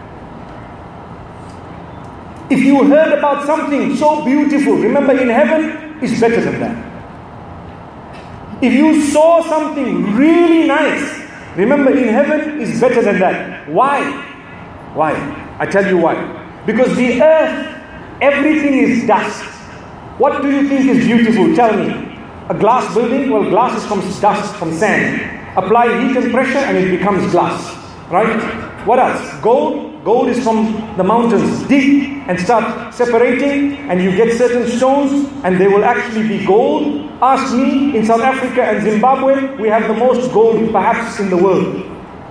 If you heard about something so beautiful, remember, in heaven is better than that. If you saw something really nice, remember, in heaven is better than that. Why? Why? I tell you why. Because the earth, everything is dust. What do you think is beautiful? Tell me. A glass building? Well, glass is from dust, from sand. Apply heat and pressure and it becomes glass. Right? What else? Gold? Gold is from the mountains. Dig and start separating and you get certain stones and they will actually be gold. Ask me, in South Africa and Zimbabwe, we have the most gold perhaps in the world.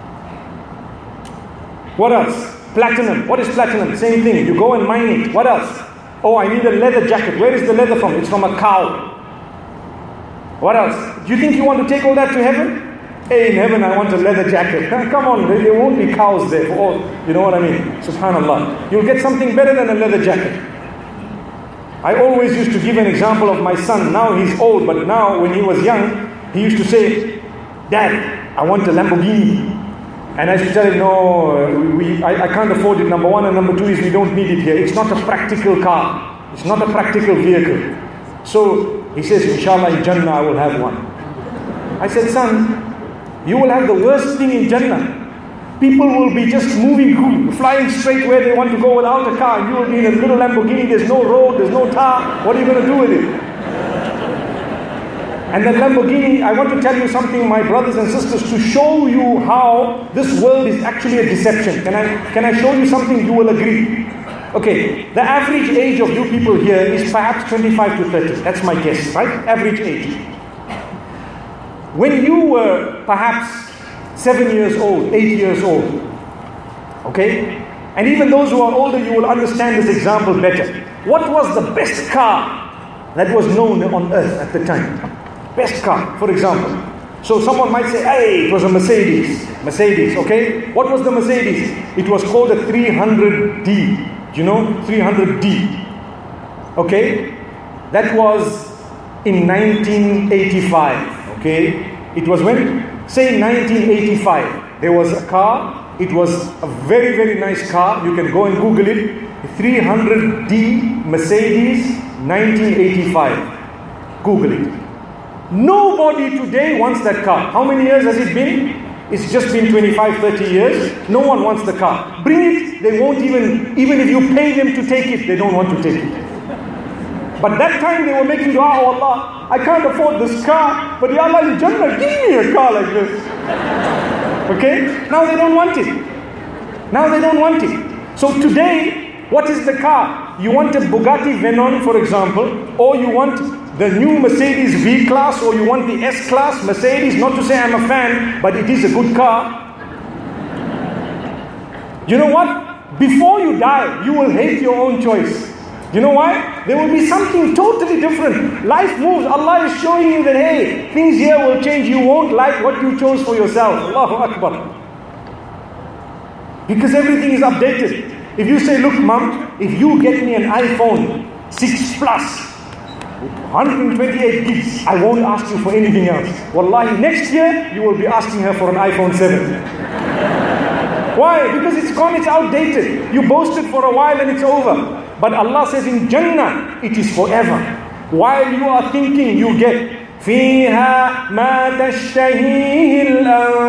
What else? Platinum. What is platinum? Same thing. You go and mine it. What else? Oh, I need a leather jacket. Where is the leather from? It's from a cow. What else? Do you think you want to take all that to heaven? Hey, in heaven I want a leather jacket. Come on, there won't be cows there for all. You know what I mean? Subhanallah. You'll get something better than a leather jacket. I always used to give an example of my son. Now he's old, but now when he was young, he used to say, Dad, I want a Lamborghini. And I used to tell him, no, we, I, I can't afford it. Number one, and number two is we don't need it here. It's not a practical car. It's not a practical vehicle. So he says, inshallah, in Jannah I will have one. I said, son, You will have the worst thing in Jannah. People will be just moving, flying straight where they want to go without a car. You will be in a little Lamborghini, there's no road, there's no tar. What are you going to do with it? And that Lamborghini, I want to tell you something, my brothers and sisters, to show you how this world is actually a deception. Can I, can I show you something you will agree? Okay, the average age of you people here is perhaps twenty-five to thirty. That's my guess, right? Average age. When you were perhaps seven years old, eight years old, okay? And even those who are older, you will understand this example better. What was the best car that was known on earth at the time? Best car, for example. So someone might say, hey, it was a Mercedes. Mercedes, okay? What was the Mercedes? It was called a three hundred D. Do you know? three hundred D. Okay? That was in nineteen eighty-five, okay? It was when? Say nineteen eighty-five. There was a car. It was a very, very nice car. You can go and Google it. three hundred D Mercedes nineteen eighty-five. Google it. Nobody today wants that car. How many years has it been? It's just been twenty-five, thirty years. No one wants the car. Bring it. They won't even, even if you pay them to take it, they don't want to take it. But that time they were making dua, oh Allah, I can't afford this car, but Ya Allah in Jannah, give me a car like this. Okay? Now they don't want it. Now they don't want it. So today, what is the car? You want a Bugatti Veyron, for example, or you want the new Mercedes V-Class, or you want the S-Class Mercedes. Not to say I'm a fan, but it is a good car. You know what? Before you die, you will hate your own choice. You know why? There will be something totally different. Life moves. Allah is showing you that, hey, things here will change. You won't like what you chose for yourself. Allahu Akbar. Because everything is updated. If you say, look, Mom, if you get me an iPhone six plus, one hundred twenty-eight gigs, I won't ask you for anything else. Wallahi, next year, you will be asking her for an iPhone seven. Why? Because it's gone, it's outdated. You boasted for a while and it's over. But Allah says in Jannah, it is forever. While you are thinking, you get فِيهَا مَا تَشْتَهِيهِ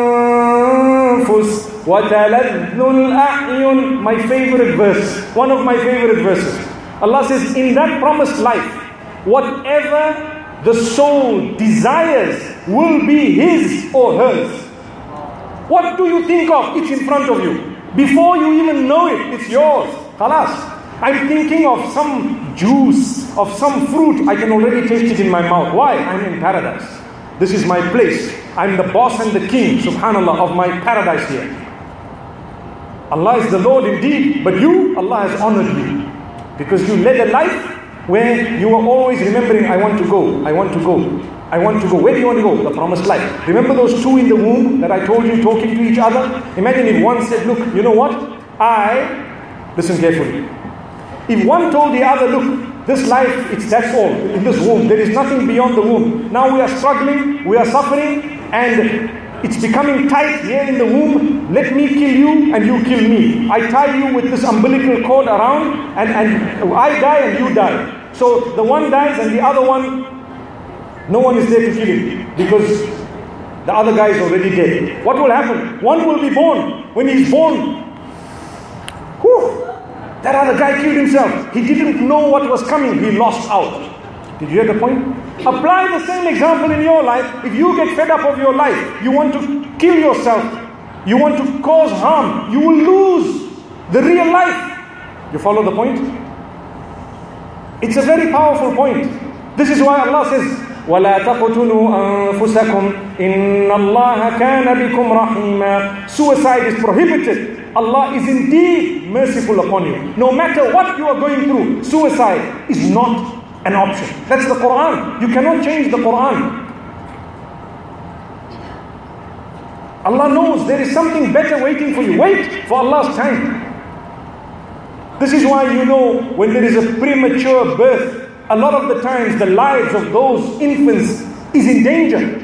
الْأَنفُسِ وَتَلَذُّ الْأَعْيُنِ. My favorite verse, one of my favorite verses. Allah says, in that promised life, whatever the soul desires will be his or hers. What do you think of? It's in front of you. Before you even know it, it's yours. Khalas. I'm thinking of some juice, of some fruit. I can already taste it in my mouth. Why? I'm in paradise. This is my place. I'm the boss and the king, subhanallah, of my paradise here. Allah is the Lord indeed, but you, Allah has honored you. Because you led a life where you are always remembering, I want to go, I want to go, I want to go. Where do you want to go? The promised life. Remember those two in the womb that I told you talking to each other? Imagine if one said, look, you know what? I, listen carefully. If one told the other, look, this life, it's that's all, in this womb. There is nothing beyond the womb. Now we are struggling, we are suffering, and it's becoming tight here in the womb. Let me kill you and you kill me. I tie you with this umbilical cord around, and, and I die and you die. So the one dies and the other one, no one is there to kill him, because the other guy is already dead. What will happen? One will be born. When he's born, whew, that other guy killed himself. He didn't know what was coming. He lost out. Did you get the point? Apply the same example in your life. If you get fed up of your life, you want to kill yourself, you want to cause harm, you will lose the real life. You follow the point? It's a very powerful point. This is why Allah says, وَلَا تَقْتُلُوا أَنفُسَكُمْ إِنَّ اللَّهَ كَانَ بِكُمْ رَحِيمًا. Suicide is prohibited. Allah is indeed merciful upon you. No matter what you are going through, suicide is not an option. That's the Quran. You cannot change the Quran. Allah knows there is something better waiting for you. Wait for Allah's time. This is why, you know, when there is a premature birth, a lot of the times the lives of those infants is in danger.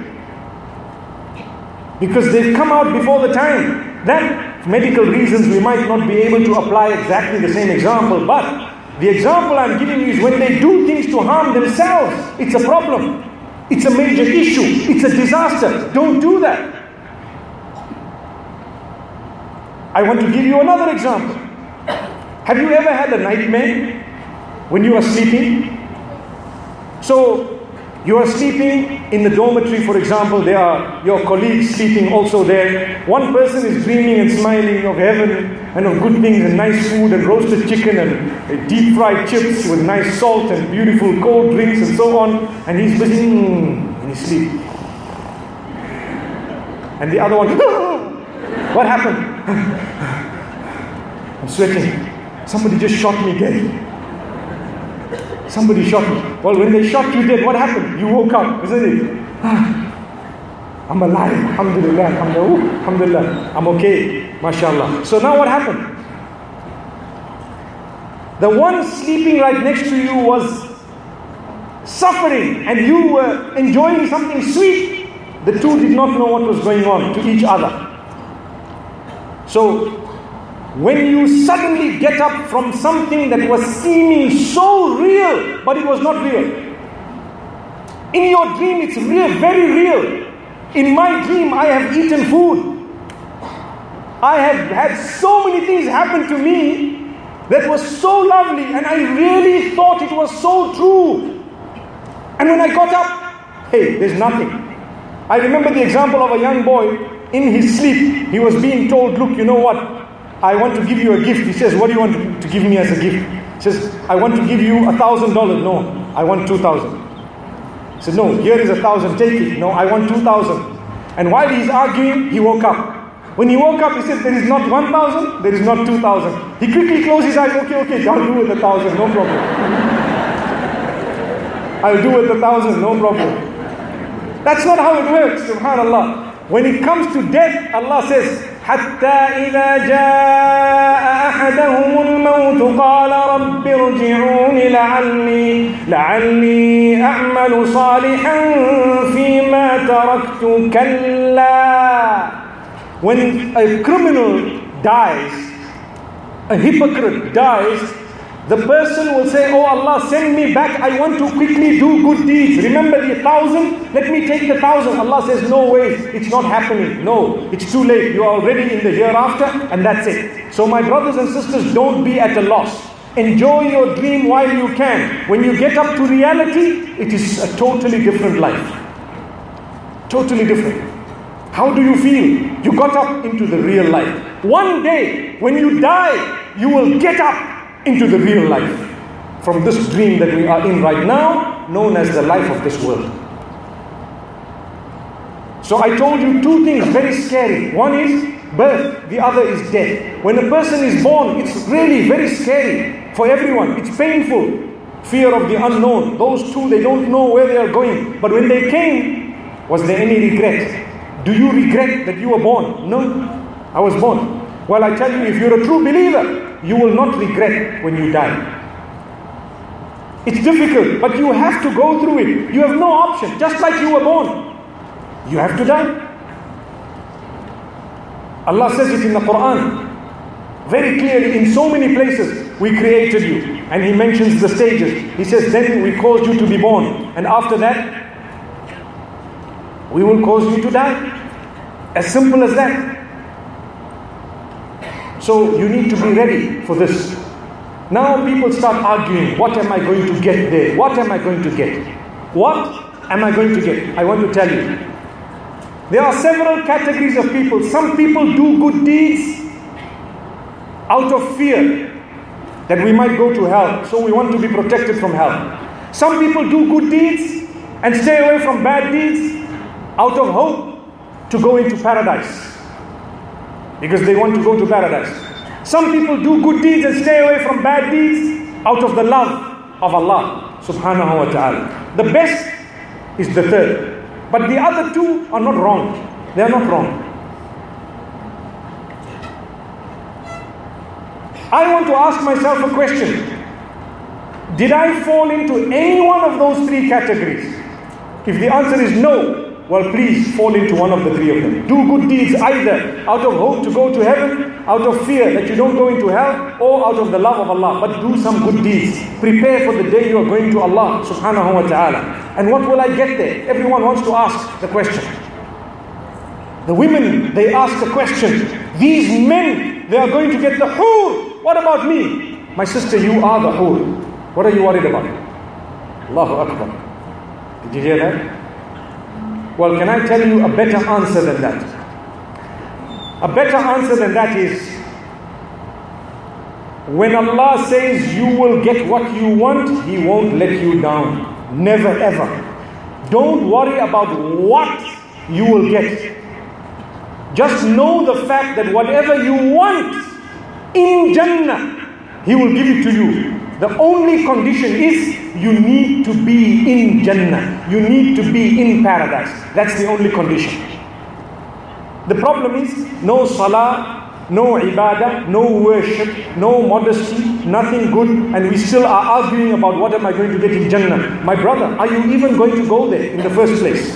Because they've come out before the time. Then, for medical reasons, we might not be able to apply exactly the same example. But the example I'm giving you is when they do things to harm themselves, it's a problem. It's a major issue. It's a disaster. Don't do that. I want to give you another example. Have you ever had a nightmare when you are sleeping? So, you are sleeping in the dormitory, for example, there are your colleagues sleeping also there. One person is dreaming and smiling of heaven and of good things and nice food and roasted chicken and deep fried chips with nice salt and beautiful cold drinks and so on. And he's busy mm, in his sleep. And the other one, what happened? I'm sweating. Somebody just shot me dead. Somebody shot me. Well, when they shot you dead, what happened? You woke up, isn't it? Ah, I'm alive. Alhamdulillah, alhamdulillah, alhamdulillah. I'm okay, mashallah. So now what happened? The one sleeping right next to you was suffering and you were enjoying something sweet. The two did not know what was going on to each other. So, when you suddenly get up from something that was seeming so real, but it was not real. In your dream, it's real, very real. In my dream, I have eaten food. I have had so many things happen to me that was so lovely, and I really thought it was so true. And when I got up, hey, there's nothing. I remember the example of a young boy in his sleep. He was being told, look, you know what? I want to give you a gift. He says, what do you want to give me as a gift? He says, I want to give you a thousand dollars. No, I want two thousand. He said, no, here is a thousand, take it. No, I want two thousand. And while he's arguing, he woke up. When he woke up, he said, there is not one thousand, there is not two thousand. He quickly closed his eyes, okay, okay, I'll do with a thousand, no problem. I'll do with a thousand, no problem. That's not how it works, subhanallah. When it comes to death, Allah says, حتى إذا جاء أحدهم الموت قال رب ارجعون لعلي لعلي أعمل صالحا فيما تركت كلا. When a criminal dies, a hypocrite dies, the person will say, oh Allah, send me back. I want to quickly do good deeds. Remember the thousand? Let me take the thousand. Allah says, no way. It's not happening. No, it's too late. You are already in the hereafter and that's it. So my brothers and sisters, don't be at a loss. Enjoy your dream while you can. When you get up to reality, it is a totally different life. Totally different. How do you feel? You got up into the real life. One day, when you die, you will get up into the real life from this dream that we are in right now, known as the life of this world. So I told you two things very scary. One is birth, the other is death. When a person is born, it's really very scary for everyone. It's painful. Fear of the unknown. Those two, they don't know where they are going. But when they came, was there any regret? Do you regret that you were born? No, I was born. Well, I tell you, if you're a true believer, you will not regret when you die. It's difficult, but you have to go through it. You have no option. Just like you were born, you have to die. Allah says it in the Quran very clearly in so many places. We created you. And He mentions the stages. He says, then we caused you to be born. And after that, we will cause you to die. As simple as that. So you need to be ready for this. Now people start arguing, what am I going to get there? What am I going to get? What am I going to get? I want to tell you. There are several categories of people. Some people do good deeds out of fear that we might go to hell. So we want to be protected from hell. Some people do good deeds and stay away from bad deeds out of hope to go into paradise. Because they want to go to paradise. Some people do good deeds and stay away from bad deeds out of the love of Allah subhanahu wa ta'ala. The best is the third. But the other two are not wrong. They are not wrong. I want to ask myself a question. Did I fall into any one of those three categories? If the answer is no, well, please fall into one of the three of them. Do good deeds either out of hope to go to heaven, out of fear that you don't go into hell, or out of the love of Allah. But do some good deeds. Prepare for the day you are going to Allah subhanahu wa ta'ala. And what will I get there? Everyone wants to ask the question. The women, they ask the question. These men they are going to get the hur. What about me? My sister, you are the hur. What are you worried about? Allahu Akbar. Did you hear that? Well, can I tell you a better answer than that? A better answer than that is, when Allah says you will get what you want, He won't let you down. Never ever. Don't worry about what you will get. Just know the fact that whatever you want in Jannah, He will give it to you. The only condition is you need to be in Jannah. You need to be in paradise. That's the only condition. The problem is no salah, no ibadah, no worship, no modesty, nothing good, and we still are arguing about what am I going to get in Jannah. My brother, are you even going to go there in the first place?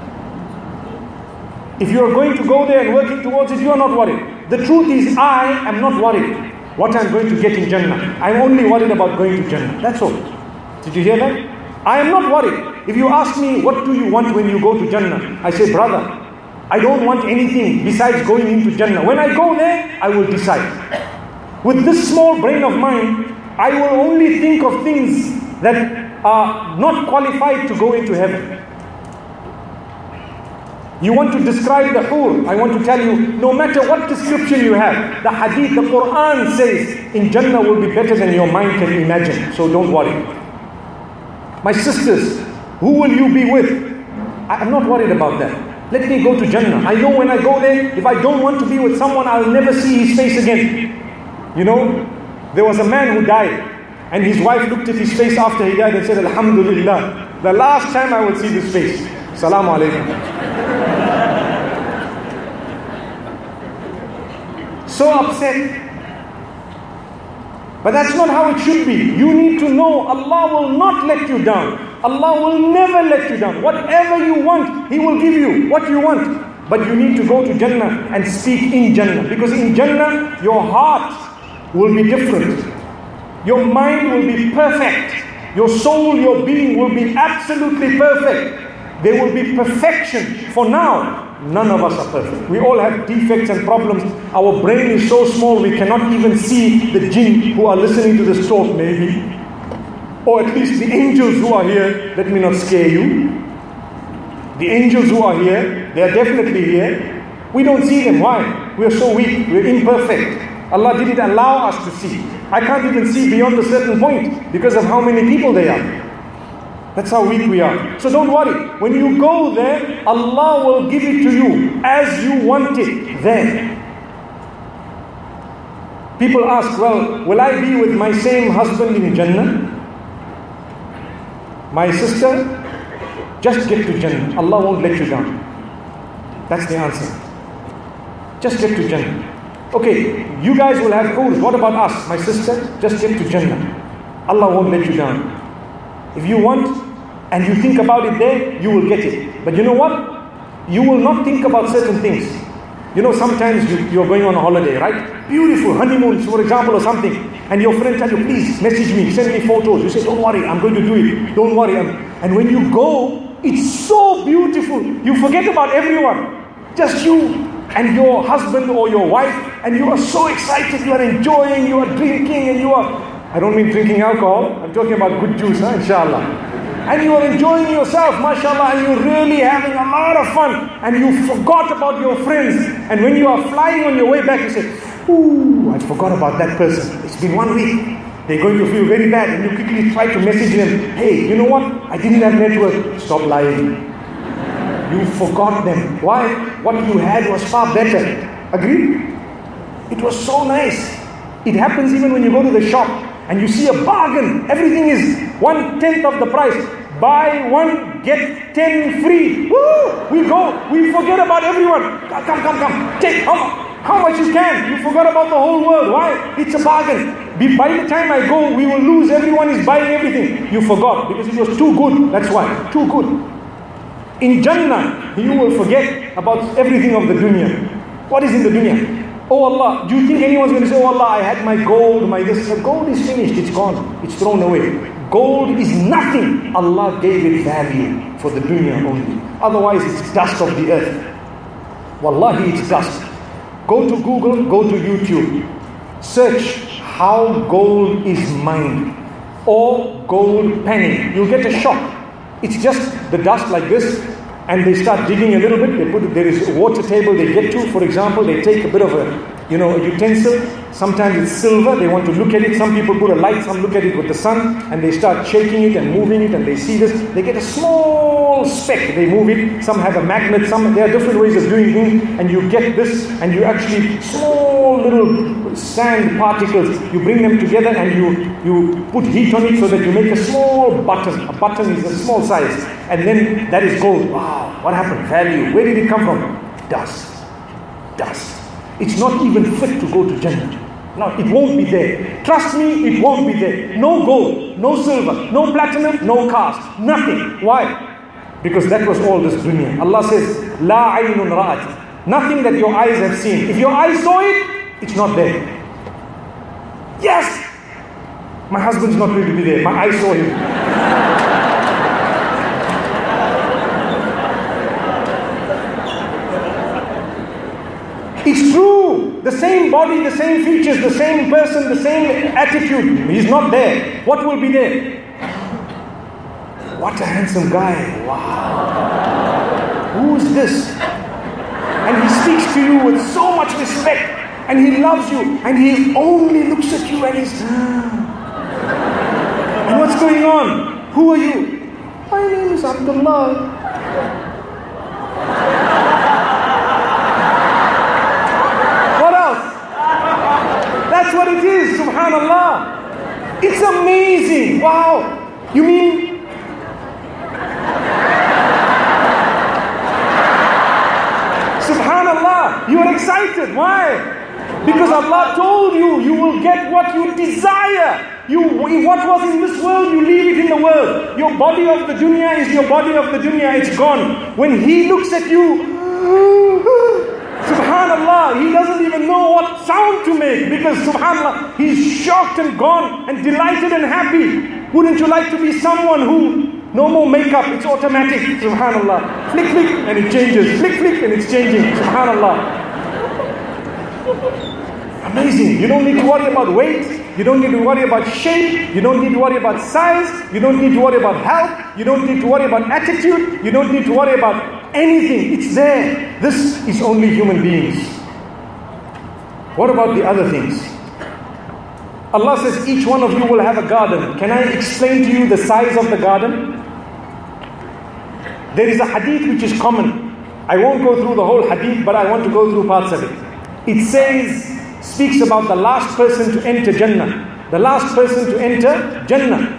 If you are going to go there and working towards it, you are not worried. The truth is, I am not worried what I'm going to get in Jannah. I'm only worried about going to Jannah. That's all. Did you hear that? I am not worried. If you ask me, what do you want when you go to Jannah? I say, brother, I don't want anything besides going into Jannah. When I go there, I will decide. With this small brain of mine, I will only think of things that are not qualified to go into heaven. You want to describe the hur, I want to tell you, no matter what description you have, the hadith, the Quran says, in Jannah will be better than your mind can imagine. So don't worry. My sisters, who will you be with? I'm not worried about that. Let me go to Jannah. I know when I go there, if I don't want to be with someone, I'll never see his face again. You know, there was a man who died, and his wife looked at his face after he died and said, Alhamdulillah, the last time I will see this face. Salamu alaikum. So upset. But that's not how it should be. You need to know Allah will not let you down. Allah will never let you down. Whatever you want, He will give you what you want. But you need to go to Jannah and speak in Jannah. Because in Jannah, your heart will be different. Your mind will be perfect. Your soul, your being will be absolutely perfect. There will be perfection. For now, none of us are perfect. We all have defects and problems. Our brain is so small we cannot even see the jinn who are listening to this talk, maybe. Or at least the angels who are here. Let me not scare you. The angels who are here, they are definitely here. We don't see them. Why? We are so weak. We are imperfect. Allah didn't allow us to see. I can't even see beyond a certain point because of how many people they are. That's how weak we are. So don't worry. When you go there, Allah will give it to you as you want it then. People ask, well, will I be with my same husband in Jannah? My sister, just get to Jannah. Allah won't let you down. That's the answer. Just get to Jannah. Okay, you guys will have hurs. What about us? My sister, just get to Jannah. Allah won't let you down. If you want and you think about it there, you will get it. But you know what? You will not think about certain things. You know, sometimes you, you're going on a holiday, right? Beautiful honeymoons, for example, or something. And your friend tells you, please message me, send me photos. You say, don't worry, I'm going to do it. Don't worry. I'm... And when you go, it's so beautiful. You forget about everyone. Just you and your husband or your wife. And you are so excited. You are enjoying, you are drinking, and you are... I don't mean drinking alcohol. I'm talking about good juice, huh? Inshallah. And you are enjoying yourself, mashallah, and you're really having a lot of fun. And you forgot about your friends. And when you are flying on your way back, you say, ooh, I forgot about that person. It's been one week. They're going to feel very bad. And you quickly try to message them, hey, you know what? I didn't have network. Stop lying. You forgot them. Why? What you had was far better. Agree? It was so nice. It happens even when you go to the shop and you see a bargain. Everything is one tenth of the price. Buy one, get ten free. Woo! We go. We forget about everyone. Come, come, come. Take how, how much you can. You forgot about the whole world. Why? It's a bargain. By the time I go, we will lose. Everyone is buying everything. You forgot because it was too good. That's why. Too good. In Jannah, you will forget about everything of the dunya. What is in the dunya? Oh Allah, do you think anyone's going to say, oh Allah, I had my gold, my this. The gold is finished, it's gone, it's thrown away. Gold is nothing. Allah gave it value for the dunya only. Otherwise, it's dust of the earth. Wallahi, it's dust. Go to Google, go to YouTube. Search how gold is mined or gold panning. You'll get a shock. It's just the dust like this, and they start digging a little bit. They put there is a water table they get to. For example, they take a bit of a you know a utensil. Sometimes it's silver. They want to look at it. Some people put a light. Some look at it with the sun, and they start shaking it and moving it, and they see this. They get a small speck. They move it. Some have a magnet. Some there are different ways of doing things, and you get this, and you actually small little sand particles. You bring them together, and you you put heat on it so that you make a small button. A button is a small size, and then that is gold. Wow, what happened? Value. Where did it come from? Dust. Dust. It's not even fit to go to Jannah. No, it won't be there. Trust me, it won't be there. No gold, no silver, no platinum, no cars, nothing. Why? Because that was all this dunya. Allah says, La aynun ra'at. Nothing that your eyes have seen. If your eyes saw it, it's not there. Yes! My husband's not going to be there. My eyes saw him. It's true. The same body, the same features, the same person, the same attitude. He's not there. What will be there? What a handsome guy. Wow. Who is this? And he speaks to you with so much respect. And he loves you. And he only looks at you and he's... And what's going on? Who are you? My name is Abdullah. That's what it is, subhanallah. It's amazing. Wow. You mean? Subhanallah. You are excited. Why? Because Allah told you, you will get what you desire. You, what was in this world, you leave it in the world. Your body of the dunya is your body of the dunya. It's gone. When He looks at you, subhanallah, He doesn't even know what sound to make, because subhanallah, He's shocked and gone and delighted and happy. Wouldn't you like to be someone who, no more makeup, it's automatic, subhanallah. Flick, flick, and it changes. Flick, flick, and it's changing, subhanallah. Amazing. You don't need to worry about weight. You don't need to worry about shape. You don't need to worry about size. You don't need to worry about health. You don't need to worry about attitude. You don't need to worry about anything. It's there. This is only human beings. What about the other things? Allah says each one of you will have a garden. Can I explain to you the size of the garden? There is a hadith which is common. I won't go through the whole hadith, but I want to go through parts of it. It says, speaks about the last person to enter Jannah. The last person to enter Jannah.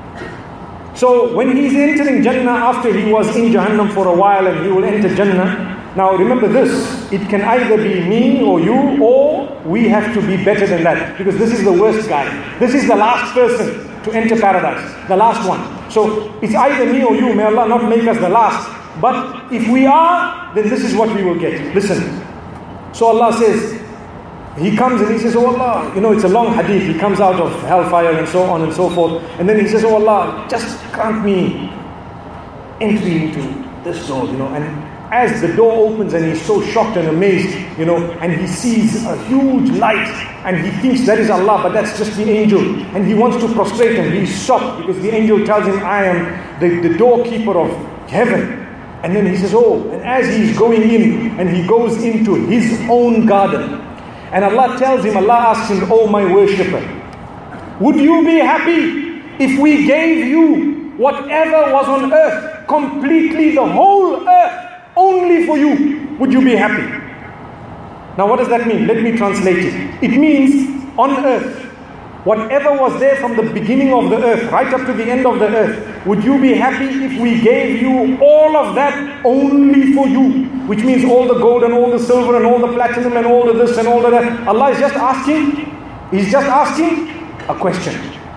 So when he's entering Jannah after he was in Jahannam for a while and he will enter Jannah. Now remember this, it can either be me or you, or we have to be better than that. Because this is the worst guy. This is the last person to enter paradise. The last one. So it's either me or you. May Allah not make us the last. But if we are, then this is what we will get. Listen. So Allah says, He comes and He says, oh Allah, you know, it's a long hadith. He comes out of hellfire and so on and so forth. And then He says, oh Allah, just grant me entry into this door, you know. And as the door opens and he's so shocked and amazed, you know, and he sees a huge light and he thinks that is Allah, but that's just the angel. And he wants to prostrate him. He's shocked because the angel tells him, I am the, the doorkeeper of heaven. And then he says, oh, and as he's going in and he goes into his own garden. And Allah tells him, Allah asks him, oh my worshipper, would you be happy if we gave you whatever was on earth, completely the whole earth, only for you? Would you be happy? Now what does that mean? Let me translate it. It means on earth, whatever was there from the beginning of the earth, right up to the end of the earth, would you be happy if we gave you all of that only for you? Which means all the gold and all the silver and all the platinum and all the this and all the that. Allah is just asking, He's just asking a question.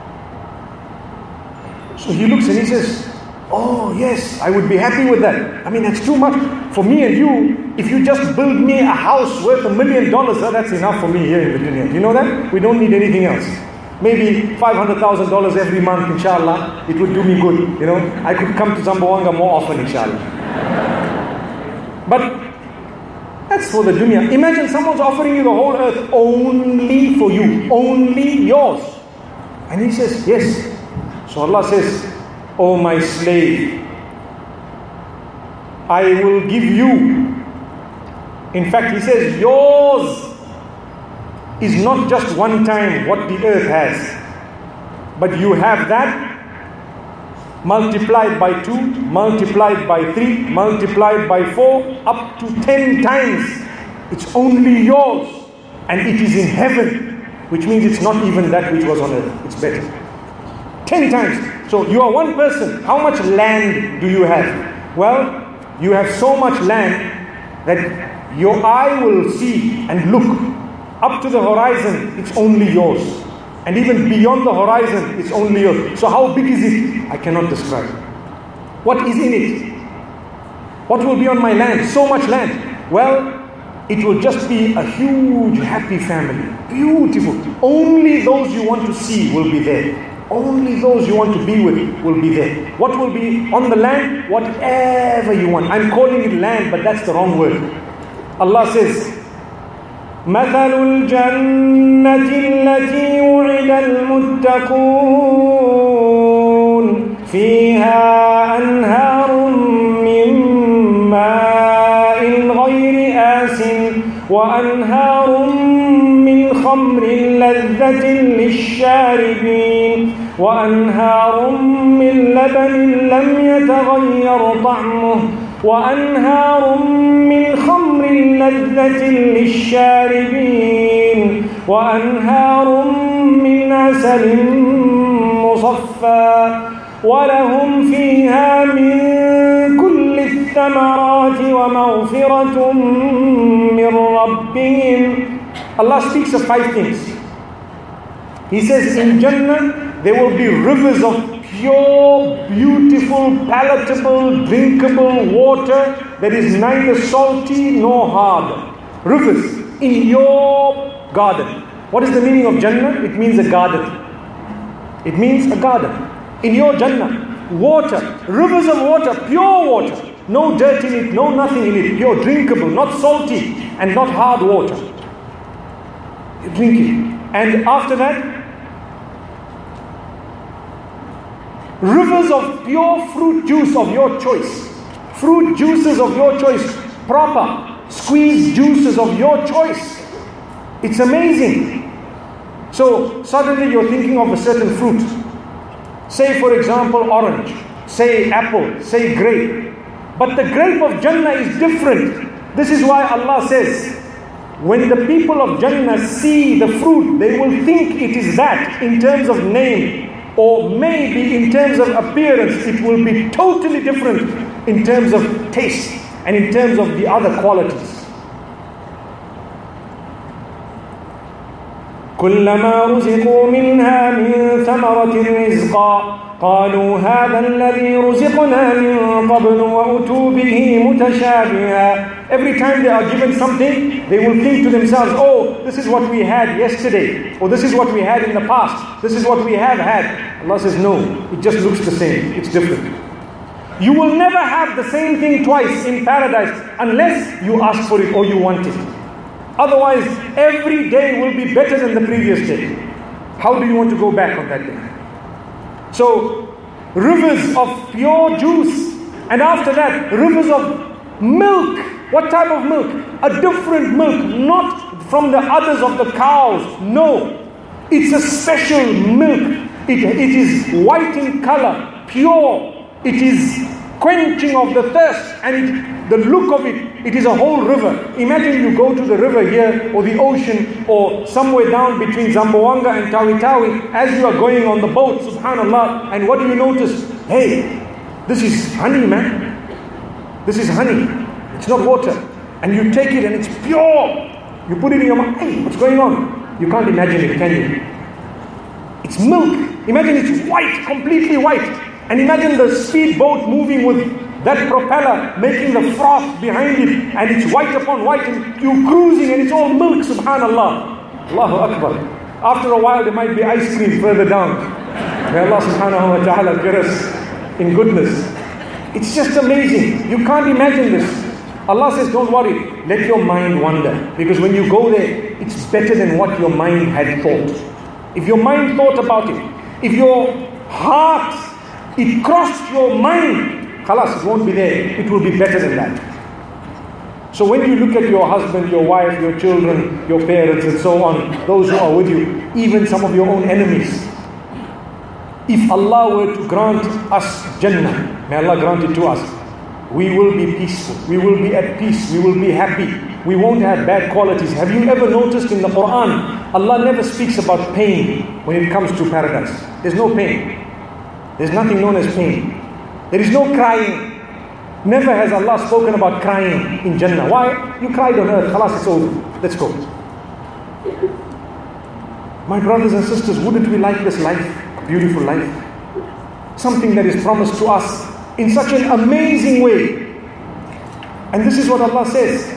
So he looks and he says, oh yes, I would be happy with that. I mean, that's too much. For me and you, if you just build me a house worth a million dollars, that's enough for me here in the dunya. You know that? We don't need anything else. Maybe five hundred thousand dollars every month, inshallah, it would do me good. You know, I could come to Zamboanga more often, inshallah. But That's for the dunya. Imagine someone's offering you the whole earth only for you, only yours. And he says, yes. So Allah says, oh my slave, I will give you. In fact, he says, yours is not just one time what the earth has, but you have that multiplied by two, multiplied by three, multiplied by four, up to ten times. It's only yours, and it is in heaven, which means it's not even that which was on earth. It's better. Ten times. So you are one person. How much land do you have? Well, you have so much land that your eye will see and look up to the horizon. It's only yours. And even beyond the horizon, it's only yours. So how big is it? I cannot describe. What is in it? What will be on my land? So much land. Well, it will just be a huge happy family. Beautiful. Only those you want to see will be there. Only those you want to be with will be there. What will be on the land? Whatever you want. I'm calling it land, but that's the wrong word. Allah says, مثل الجنة التي وعد المتقون فيها أنهار من ماء غير آسٍ وأنهار من خمر لذة للشاربين وأنهار من لبن لم يتغير طعمه وأنهار من خمر لذة للشاربين وأنهار من عسل مصفى ولهم فيها من كل الثمرات ومغفرة من ربهم. Allah speaks of five things. He says in Jannah there will be rivers of pure, beautiful, palatable, drinkable water that is neither salty nor hard. Rivers in your garden. What is the meaning of Jannah? It means a garden. It means a garden. In your Jannah, water, rivers of water, pure water. No dirt in it, no nothing in it. Pure, drinkable, not salty and not hard water. You drink it. And after that, rivers of pure fruit juice of your choice. Fruit juices of your choice. Proper, squeezed juices of your choice. It's amazing. So suddenly you're thinking of a certain fruit. Say for example orange. Say apple. Say grape. But the grape of Jannah is different. This is why Allah says, when the people of Jannah see the fruit, they will think it is that in terms of name. Or maybe in terms of appearance, it will be totally different in terms of taste and in terms of the other qualities. كلما رزقوا منها من ثمرة رزقا قالوا هذا الذي رزقنا من قبل وأتوا به متشابها. Every time they are given something, they will think to themselves, oh, this is what we had yesterday, or this is what we had in the past, this is what we have had. Allah says, no, it just looks the same, it's different. You will never have the same thing twice in paradise unless you ask for it or you want it. Otherwise, every day will be better than the previous day. How do you want to go back on that day? So, rivers of pure juice, and after that, rivers of milk. What type of milk? A different milk, not from the others of the cows. No, it's a special milk. It, it is white in color, pure. It is quenching of the thirst, and it, the look of it, it is a whole river. Imagine you go to the river here, or the ocean, or somewhere down between Zamboanga and Tawi Tawi, as you are going on the boat, subhanallah, and what do you notice? Hey, this is honey, man. This is honey. It's not water. And you take it and it's pure. You put it in your mouth. Hey, what's going on? You can't imagine it, can you? It's milk. Imagine it's white, completely white. And imagine the speedboat moving with that propeller, making the froth behind it, and it's white upon white, and you're cruising, and it's all milk, subhanallah. Allahu Akbar. After a while, there might be ice cream further down. May Allah subhanahu wa ta'ala get us in goodness. It's just amazing. You can't imagine this. Allah says, don't worry. let your mind wander. Because when you go there, it's better than what your mind had thought. If your mind thought about it, if your heart, it crossed your mind, khalas, it won't be there. It will be better than that. So when you look at your husband, your wife, your children, your parents and so on, those who are with you, even some of your own enemies, if Allah were to grant us Jannah, may Allah grant it to us, we will be peaceful, we will be at peace, we will be happy, we won't have bad qualities. Have you ever noticed in the Quran, Allah never speaks about pain when it comes to paradise. There's no pain. There's nothing known as pain. There is no crying. Never has Allah spoken about crying in Jannah. Why? You cried on earth, khalas, it's over. Let's go. My brothers and sisters, wouldn't we like this life? Beautiful life. Something that is promised to us in such an amazing way. And this is what Allah says.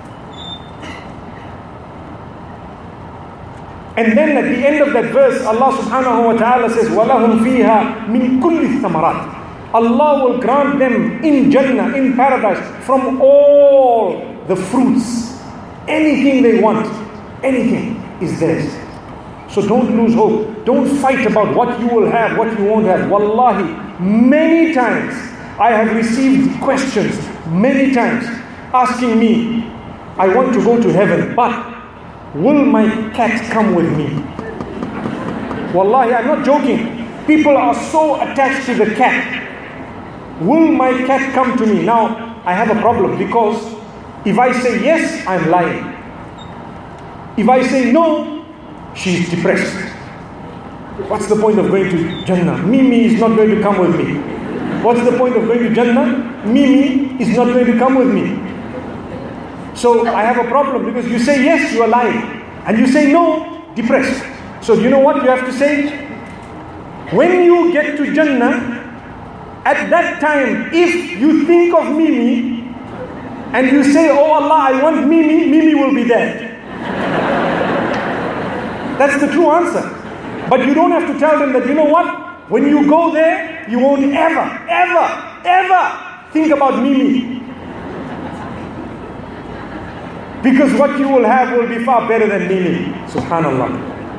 And then at the end of that verse, Allah subhanahu wa ta'ala says, وَلَهُمْ فِيهَا مِن كُلِّ الثَّمَرَاتِ. Allah will grant them in Jannah, in paradise, from all the fruits. Anything they want, anything is theirs. So don't lose hope. Don't fight about what you will have, what you won't have. Wallahi, many times I have received questions, many times, asking me, I want to go to heaven, but will my cat come with me? Wallahi, I'm not joking. People are so attached to the cat. Will my cat come to me? Now, I have a problem because if I say yes, I'm lying. If I say no, she's depressed. What's the point of going to Jannah? Mimi is not going to come with me. What's the point of going to Jannah? Mimi is not going to come with me. So I have a problem because you say yes, you are lying. And you say no, depressed. So do you know what you have to say? When you get to Jannah, at that time, if you think of Mimi and you say, oh Allah, I want Mimi, Mimi will be there. That's the true answer. But you don't have to tell them that, you know what? When you go there, you won't ever, ever, ever think about Mimi. Because what you will have will be far better than Mimi. Subhanallah.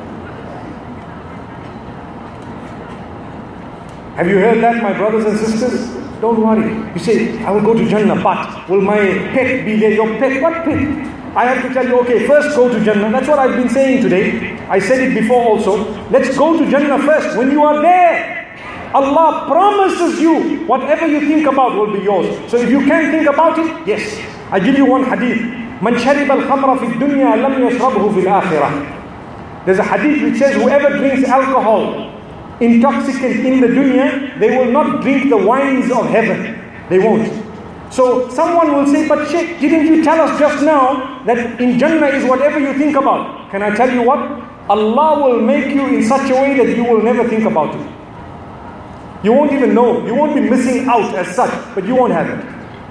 Have you heard that, my brothers and sisters? Don't worry. You say, I will go to Jannah, but will my pet be there? Your pet? What pet? I have to tell you, okay, first go to Jannah. That's what I've been saying today. I said it before also. Let's go to Jannah first. When you are there, Allah promises you whatever you think about will be yours. So if you can't think about it, yes. I give you one hadith. Man sharib al-khamra fi dunya lam yashrabhu fil akhirah. There's a hadith which says whoever drinks alcohol, intoxicant in the dunya, they will not drink the wines of heaven. They won't. So someone will say, but Sheikh, didn't you tell us just now that in Jannah is whatever you think about? Can I tell you what? Allah will make you in such a way that you will never think about it. You won't even know. You won't be missing out as such, but you won't have it.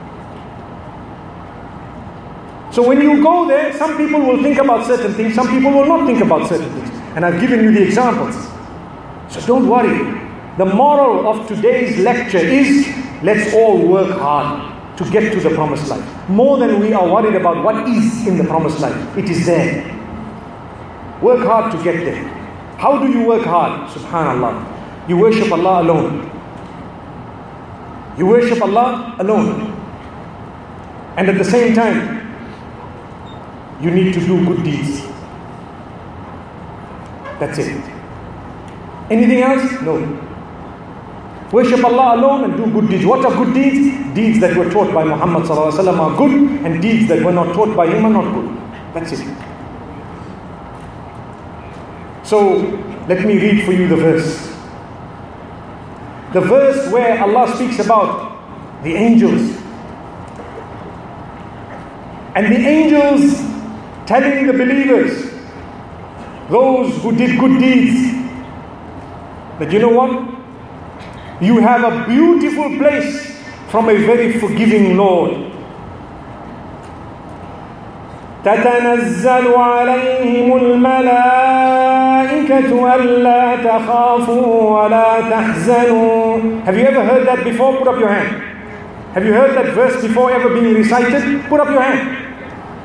So when you go there, some people will think about certain things, some people will not think about certain things. And I've given you the examples. So don't worry. The moral of today's lecture is, let's all work hard to get to the promised life. More than we are worried about what is in the promised life. It is there. Work hard to get there. How do you work hard? Subhanallah. You worship Allah alone. You worship Allah alone. And at the same time, you need to do good deeds. That's it. Anything else? No. Worship Allah alone and do good deeds. What are good deeds? Deeds that were taught by Muhammad sallallahu alaihi wasallam are good, and deeds that were not taught by him are not good. That's it. So, let me read for you the verse. The verse where Allah speaks about the angels. And the angels telling the believers, those who did good deeds, that you know what? You have a beautiful place from a very forgiving Lord. تتنزل عليهم الملائكة ألا تخافوا ولا تحزنوا. Have you ever heard that before? Put up your hand. Have you heard that verse before ever being recited? Put up your hand.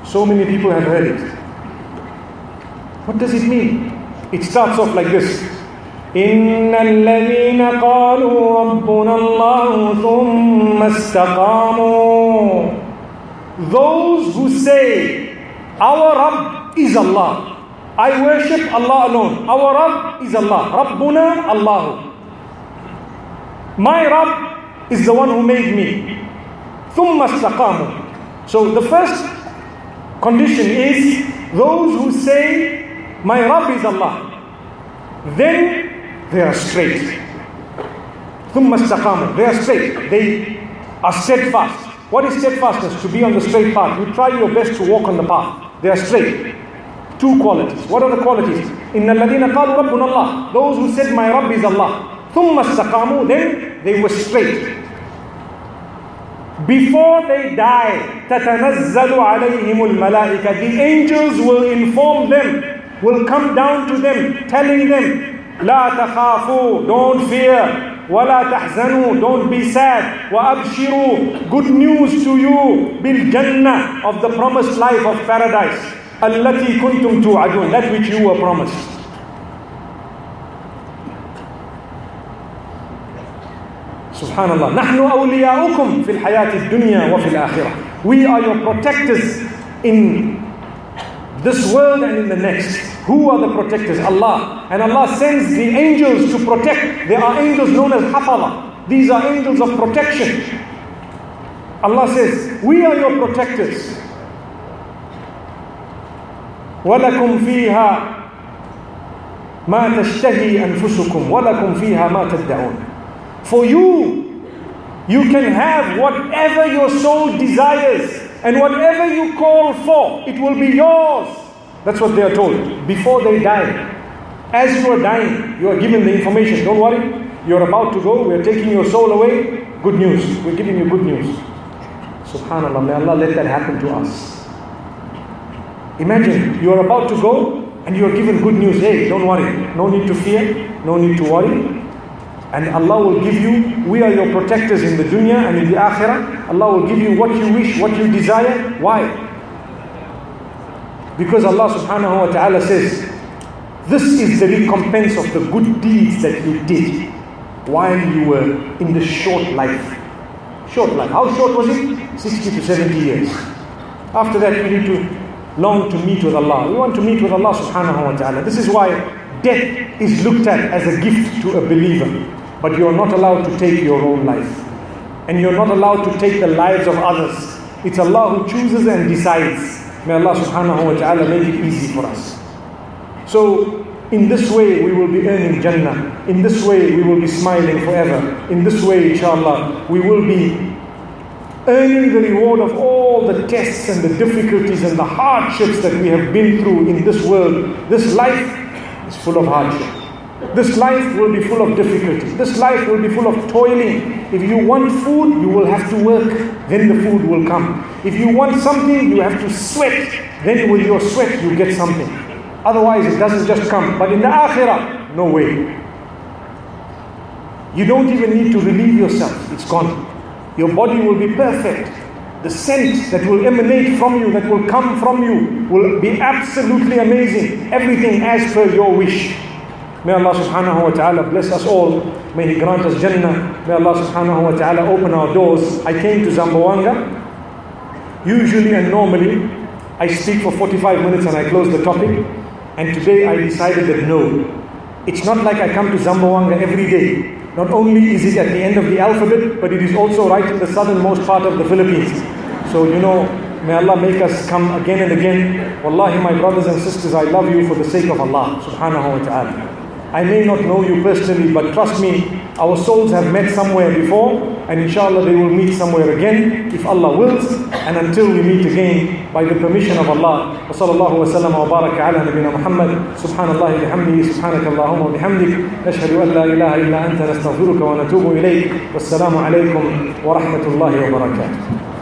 So many people have heard it. What does it mean? It starts off like this. إِنَّ الَّذِينَ قَالُوا رَبُّنَا اللَّهُ ثُمَّ اسْتَقَامُوا. Those who say, our Rabb is Allah. I worship Allah alone. Our Rabb is Allah. Rabbuna Allahu. My Rabb is the one who made me. ثُمَّ اسْتَقَامُوا. So the first condition is those who say, my Rabb is Allah. Then they are straight. ثُمَّ اسْتَقَامُوا. They are straight. They are steadfast. What is steadfastness? To be on the straight path. You try your best to walk on the path. They are straight. Two qualities. What are the qualities? إِنَّ الَّذِينَ قَالُوا رَبُّنَا اللَّهُ. Those who said, my Rabb is Allah. ثُمَّ اسْتَقَامُوا. Then they were straight. Before they die, تَتَنَزَّلُ عَلَيْهِمُ الْمَلَائِكَةِ. The angels will inform them, will come down to them, telling them, لا تخافوا, don't fear, ولا تحزنوا, don't be sad, وأبشروا, good news to you, بالجنة, of the promised life of paradise, التي كنتم توعدون, that which you were promised. Subhanallah. نحن أولياؤكم في الحياة الدنيا وفي الآخرة. We are your protectors in this world and in the next. Who are the protectors? Allah. And Allah sends the angels to protect. There are angels known as Hafala. These are angels of protection. Allah says, we are your protectors. وَلَكُمْ فِيهَا مَا تَشْتَهِي أَنفُسُكُمْ وَلَكُمْ فِيهَا مَا تَدَّعُونَ. For you, you can have whatever your soul desires, and whatever you call for, it will be yours. That's what they are told before they die. As you are dying, you are given the information. Don't worry, you are about to go. We are taking your soul away. Good news. We're giving you good news. Subhanallah, may Allah let that happen to us. Imagine, you are about to go and you are given good news. Hey, don't worry. No need to fear. No need to worry. And Allah will give you, we are your protectors in the dunya and in the akhirah. Allah will give you what you wish, what you desire. Why? Because Allah subhanahu wa ta'ala says, this is the recompense of the good deeds that you did while you were in the short life. Short life. How short was it? sixty to seventy years. After that, we need to long to meet with Allah. We want to meet with Allah subhanahu wa ta'ala. This is why death is looked at as a gift to a believer. But you are not allowed to take your own life. And you are not allowed to take the lives of others. It's Allah who chooses and decides. May Allah subhanahu wa ta'ala make it easy for us. So, in this way we will be earning Jannah. In this way we will be smiling forever. In this way, inshallah, we will be earning the reward of all the tests and the difficulties and the hardships that we have been through in this world. This life is full of hardship. This life will be full of difficulty. This life will be full of toiling. If you want food, you will have to work. Then the food will come. If you want something, you have to sweat. Then with your sweat, you get something. Otherwise, it doesn't just come. But in the akhirah, no way. You don't even need to relieve yourself. It's gone. Your body will be perfect. The scent that will emanate from you, that will come from you, will be absolutely amazing. Everything as per your wish. May Allah subhanahu wa ta'ala bless us all. May He grant us Jannah. May Allah subhanahu wa ta'ala open our doors. I came to Zamboanga. Usually and normally, I speak for forty-five minutes and I close the topic. And today I decided that no. It's not like I come to Zamboanga every day. Not only is it at the end of the alphabet, but it is also right in the southernmost part of the Philippines. So, you know, may Allah make us come again and again. Wallahi, my brothers and sisters, I love you for the sake of Allah subhanahu wa ta'ala. I may not know you personally, but trust me, our souls have met somewhere before, and inshallah they will meet somewhere again, if Allah wills. And until we meet again, by the permission of Allah, wa sallallahu wa sallam wa baraka ala nabina Muhammad, subhanallahi bihamdihi, subhanaka Allahumma wa bihamdik, nashhadu an la ilaha illa anta nastaghfiruka wa natubu ilayk, wassalamu alaykum wa rahmatullahi wa barakatuh.